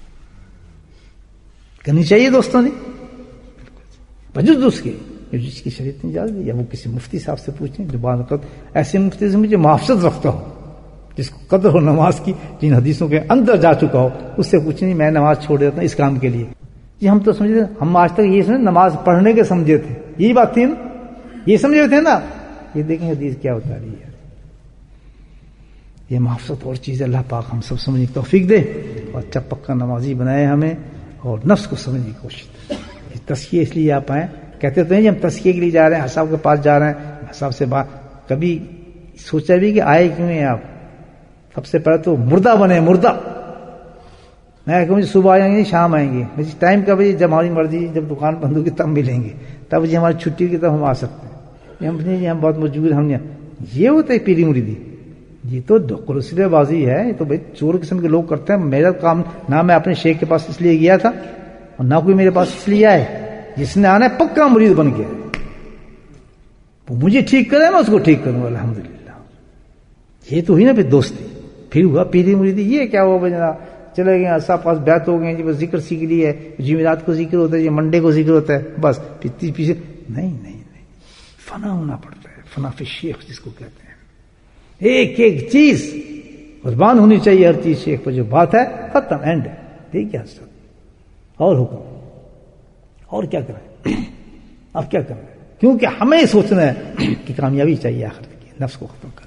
A: کرنی چاہیے دوستوں نے، وجود اس کے جس کی شریعت نے اجازت دی، یا وہ کسی مفتی صاحب سے پوچھیں جو بعض اوقات ایسے مفتی سے مجھے معافرت رکھتا ہو، جس کو قدر ہو نماز کی، جن حدیثوں کے اندر جا چکا ہو، اس سے پوچھیں میں نماز چھوڑ دیتا ہوں اس کام کے لیے۔ جی ہم تو سمجھتے ہم آج تک یہ سمجھے نماز پڑھنے کے سمجھے تھے، یہی بات تھی نا، یہ سمجھے تھے نا، یہ دیکھیں حدیث کیا بتا رہی ہے۔ یہ معافرت اور چیز، اللہ پاک ہم سب سمجھنے کی توفیق دے، اور اچھا پکا نمازی بنائے ہمیں، اور نفس کو سمجھنے کی کوشش کریں۔ تزکیہ اس لیے آپ آئیں، کہتے تو ہیں جی ہم تزکیے کے لیے جا رہے ہیں، حساب کے پاس جا رہے ہیں، حساب سے بات کبھی سوچا بھی کہ آئے کیوں ہیں آپ؟ سب سے پہلے تو مردہ بنے، مردہ۔ میں کہوں جی صبح آئیں گے شام آئیں گے، ٹائم کا بھی جب ہماری مرضی، جب دکان بند ہوگی تب ملیں گے، تب جی ہماری چھٹی کی تب ہم آ سکتے ہیں، ہم نہیں جی ہم بہت موجود ہم نہیں۔ یہ ہوتا ہے پیری مریدی، یہ تو قرصلے بازی ہے، یہ تو بھائی چور قسم کے لوگ کرتے ہیں۔ میرا کام نہ میں اپنے شیخ کے پاس اس لیے گیا تھا، اور نہ کوئی میرے پاس اس لیے آئے، جس نے آنا ہے پکا مرید بن گیا، وہ مجھے ٹھیک کرے میں اس کو ٹھیک کروں گا الحمدللہ۔ یہ تو ہوئی نا پھر دوستی، پھر ہوا پیری مریدی۔ یہ کیا ہوا بھائی جناب چلے گئے سب پاس بیعت ہو گئے جی، بس ذکر سیکھ لی ہے، جمعرات کو ذکر ہوتا ہے، یہ منڈے کو ذکر ہوتا ہے، بس پیچھے پیچھے نہیں نہیں نہیں، فنا ہونا پڑتا ہے، فنا فی شیخ جس کو کہتے ہیں۔ ایک ایک چیز قربان ہونی چاہیے، ہر چیز شیخ پر جو بات ہے ختم، اینڈ ہے، ٹھیک ہے حضرت، اور حکم اور کیا کریں، اب کیا کریں، کیونکہ ہمیں سوچنا ہے کہ کامیابی چاہیے آخرت کی، نفس کو ختم کر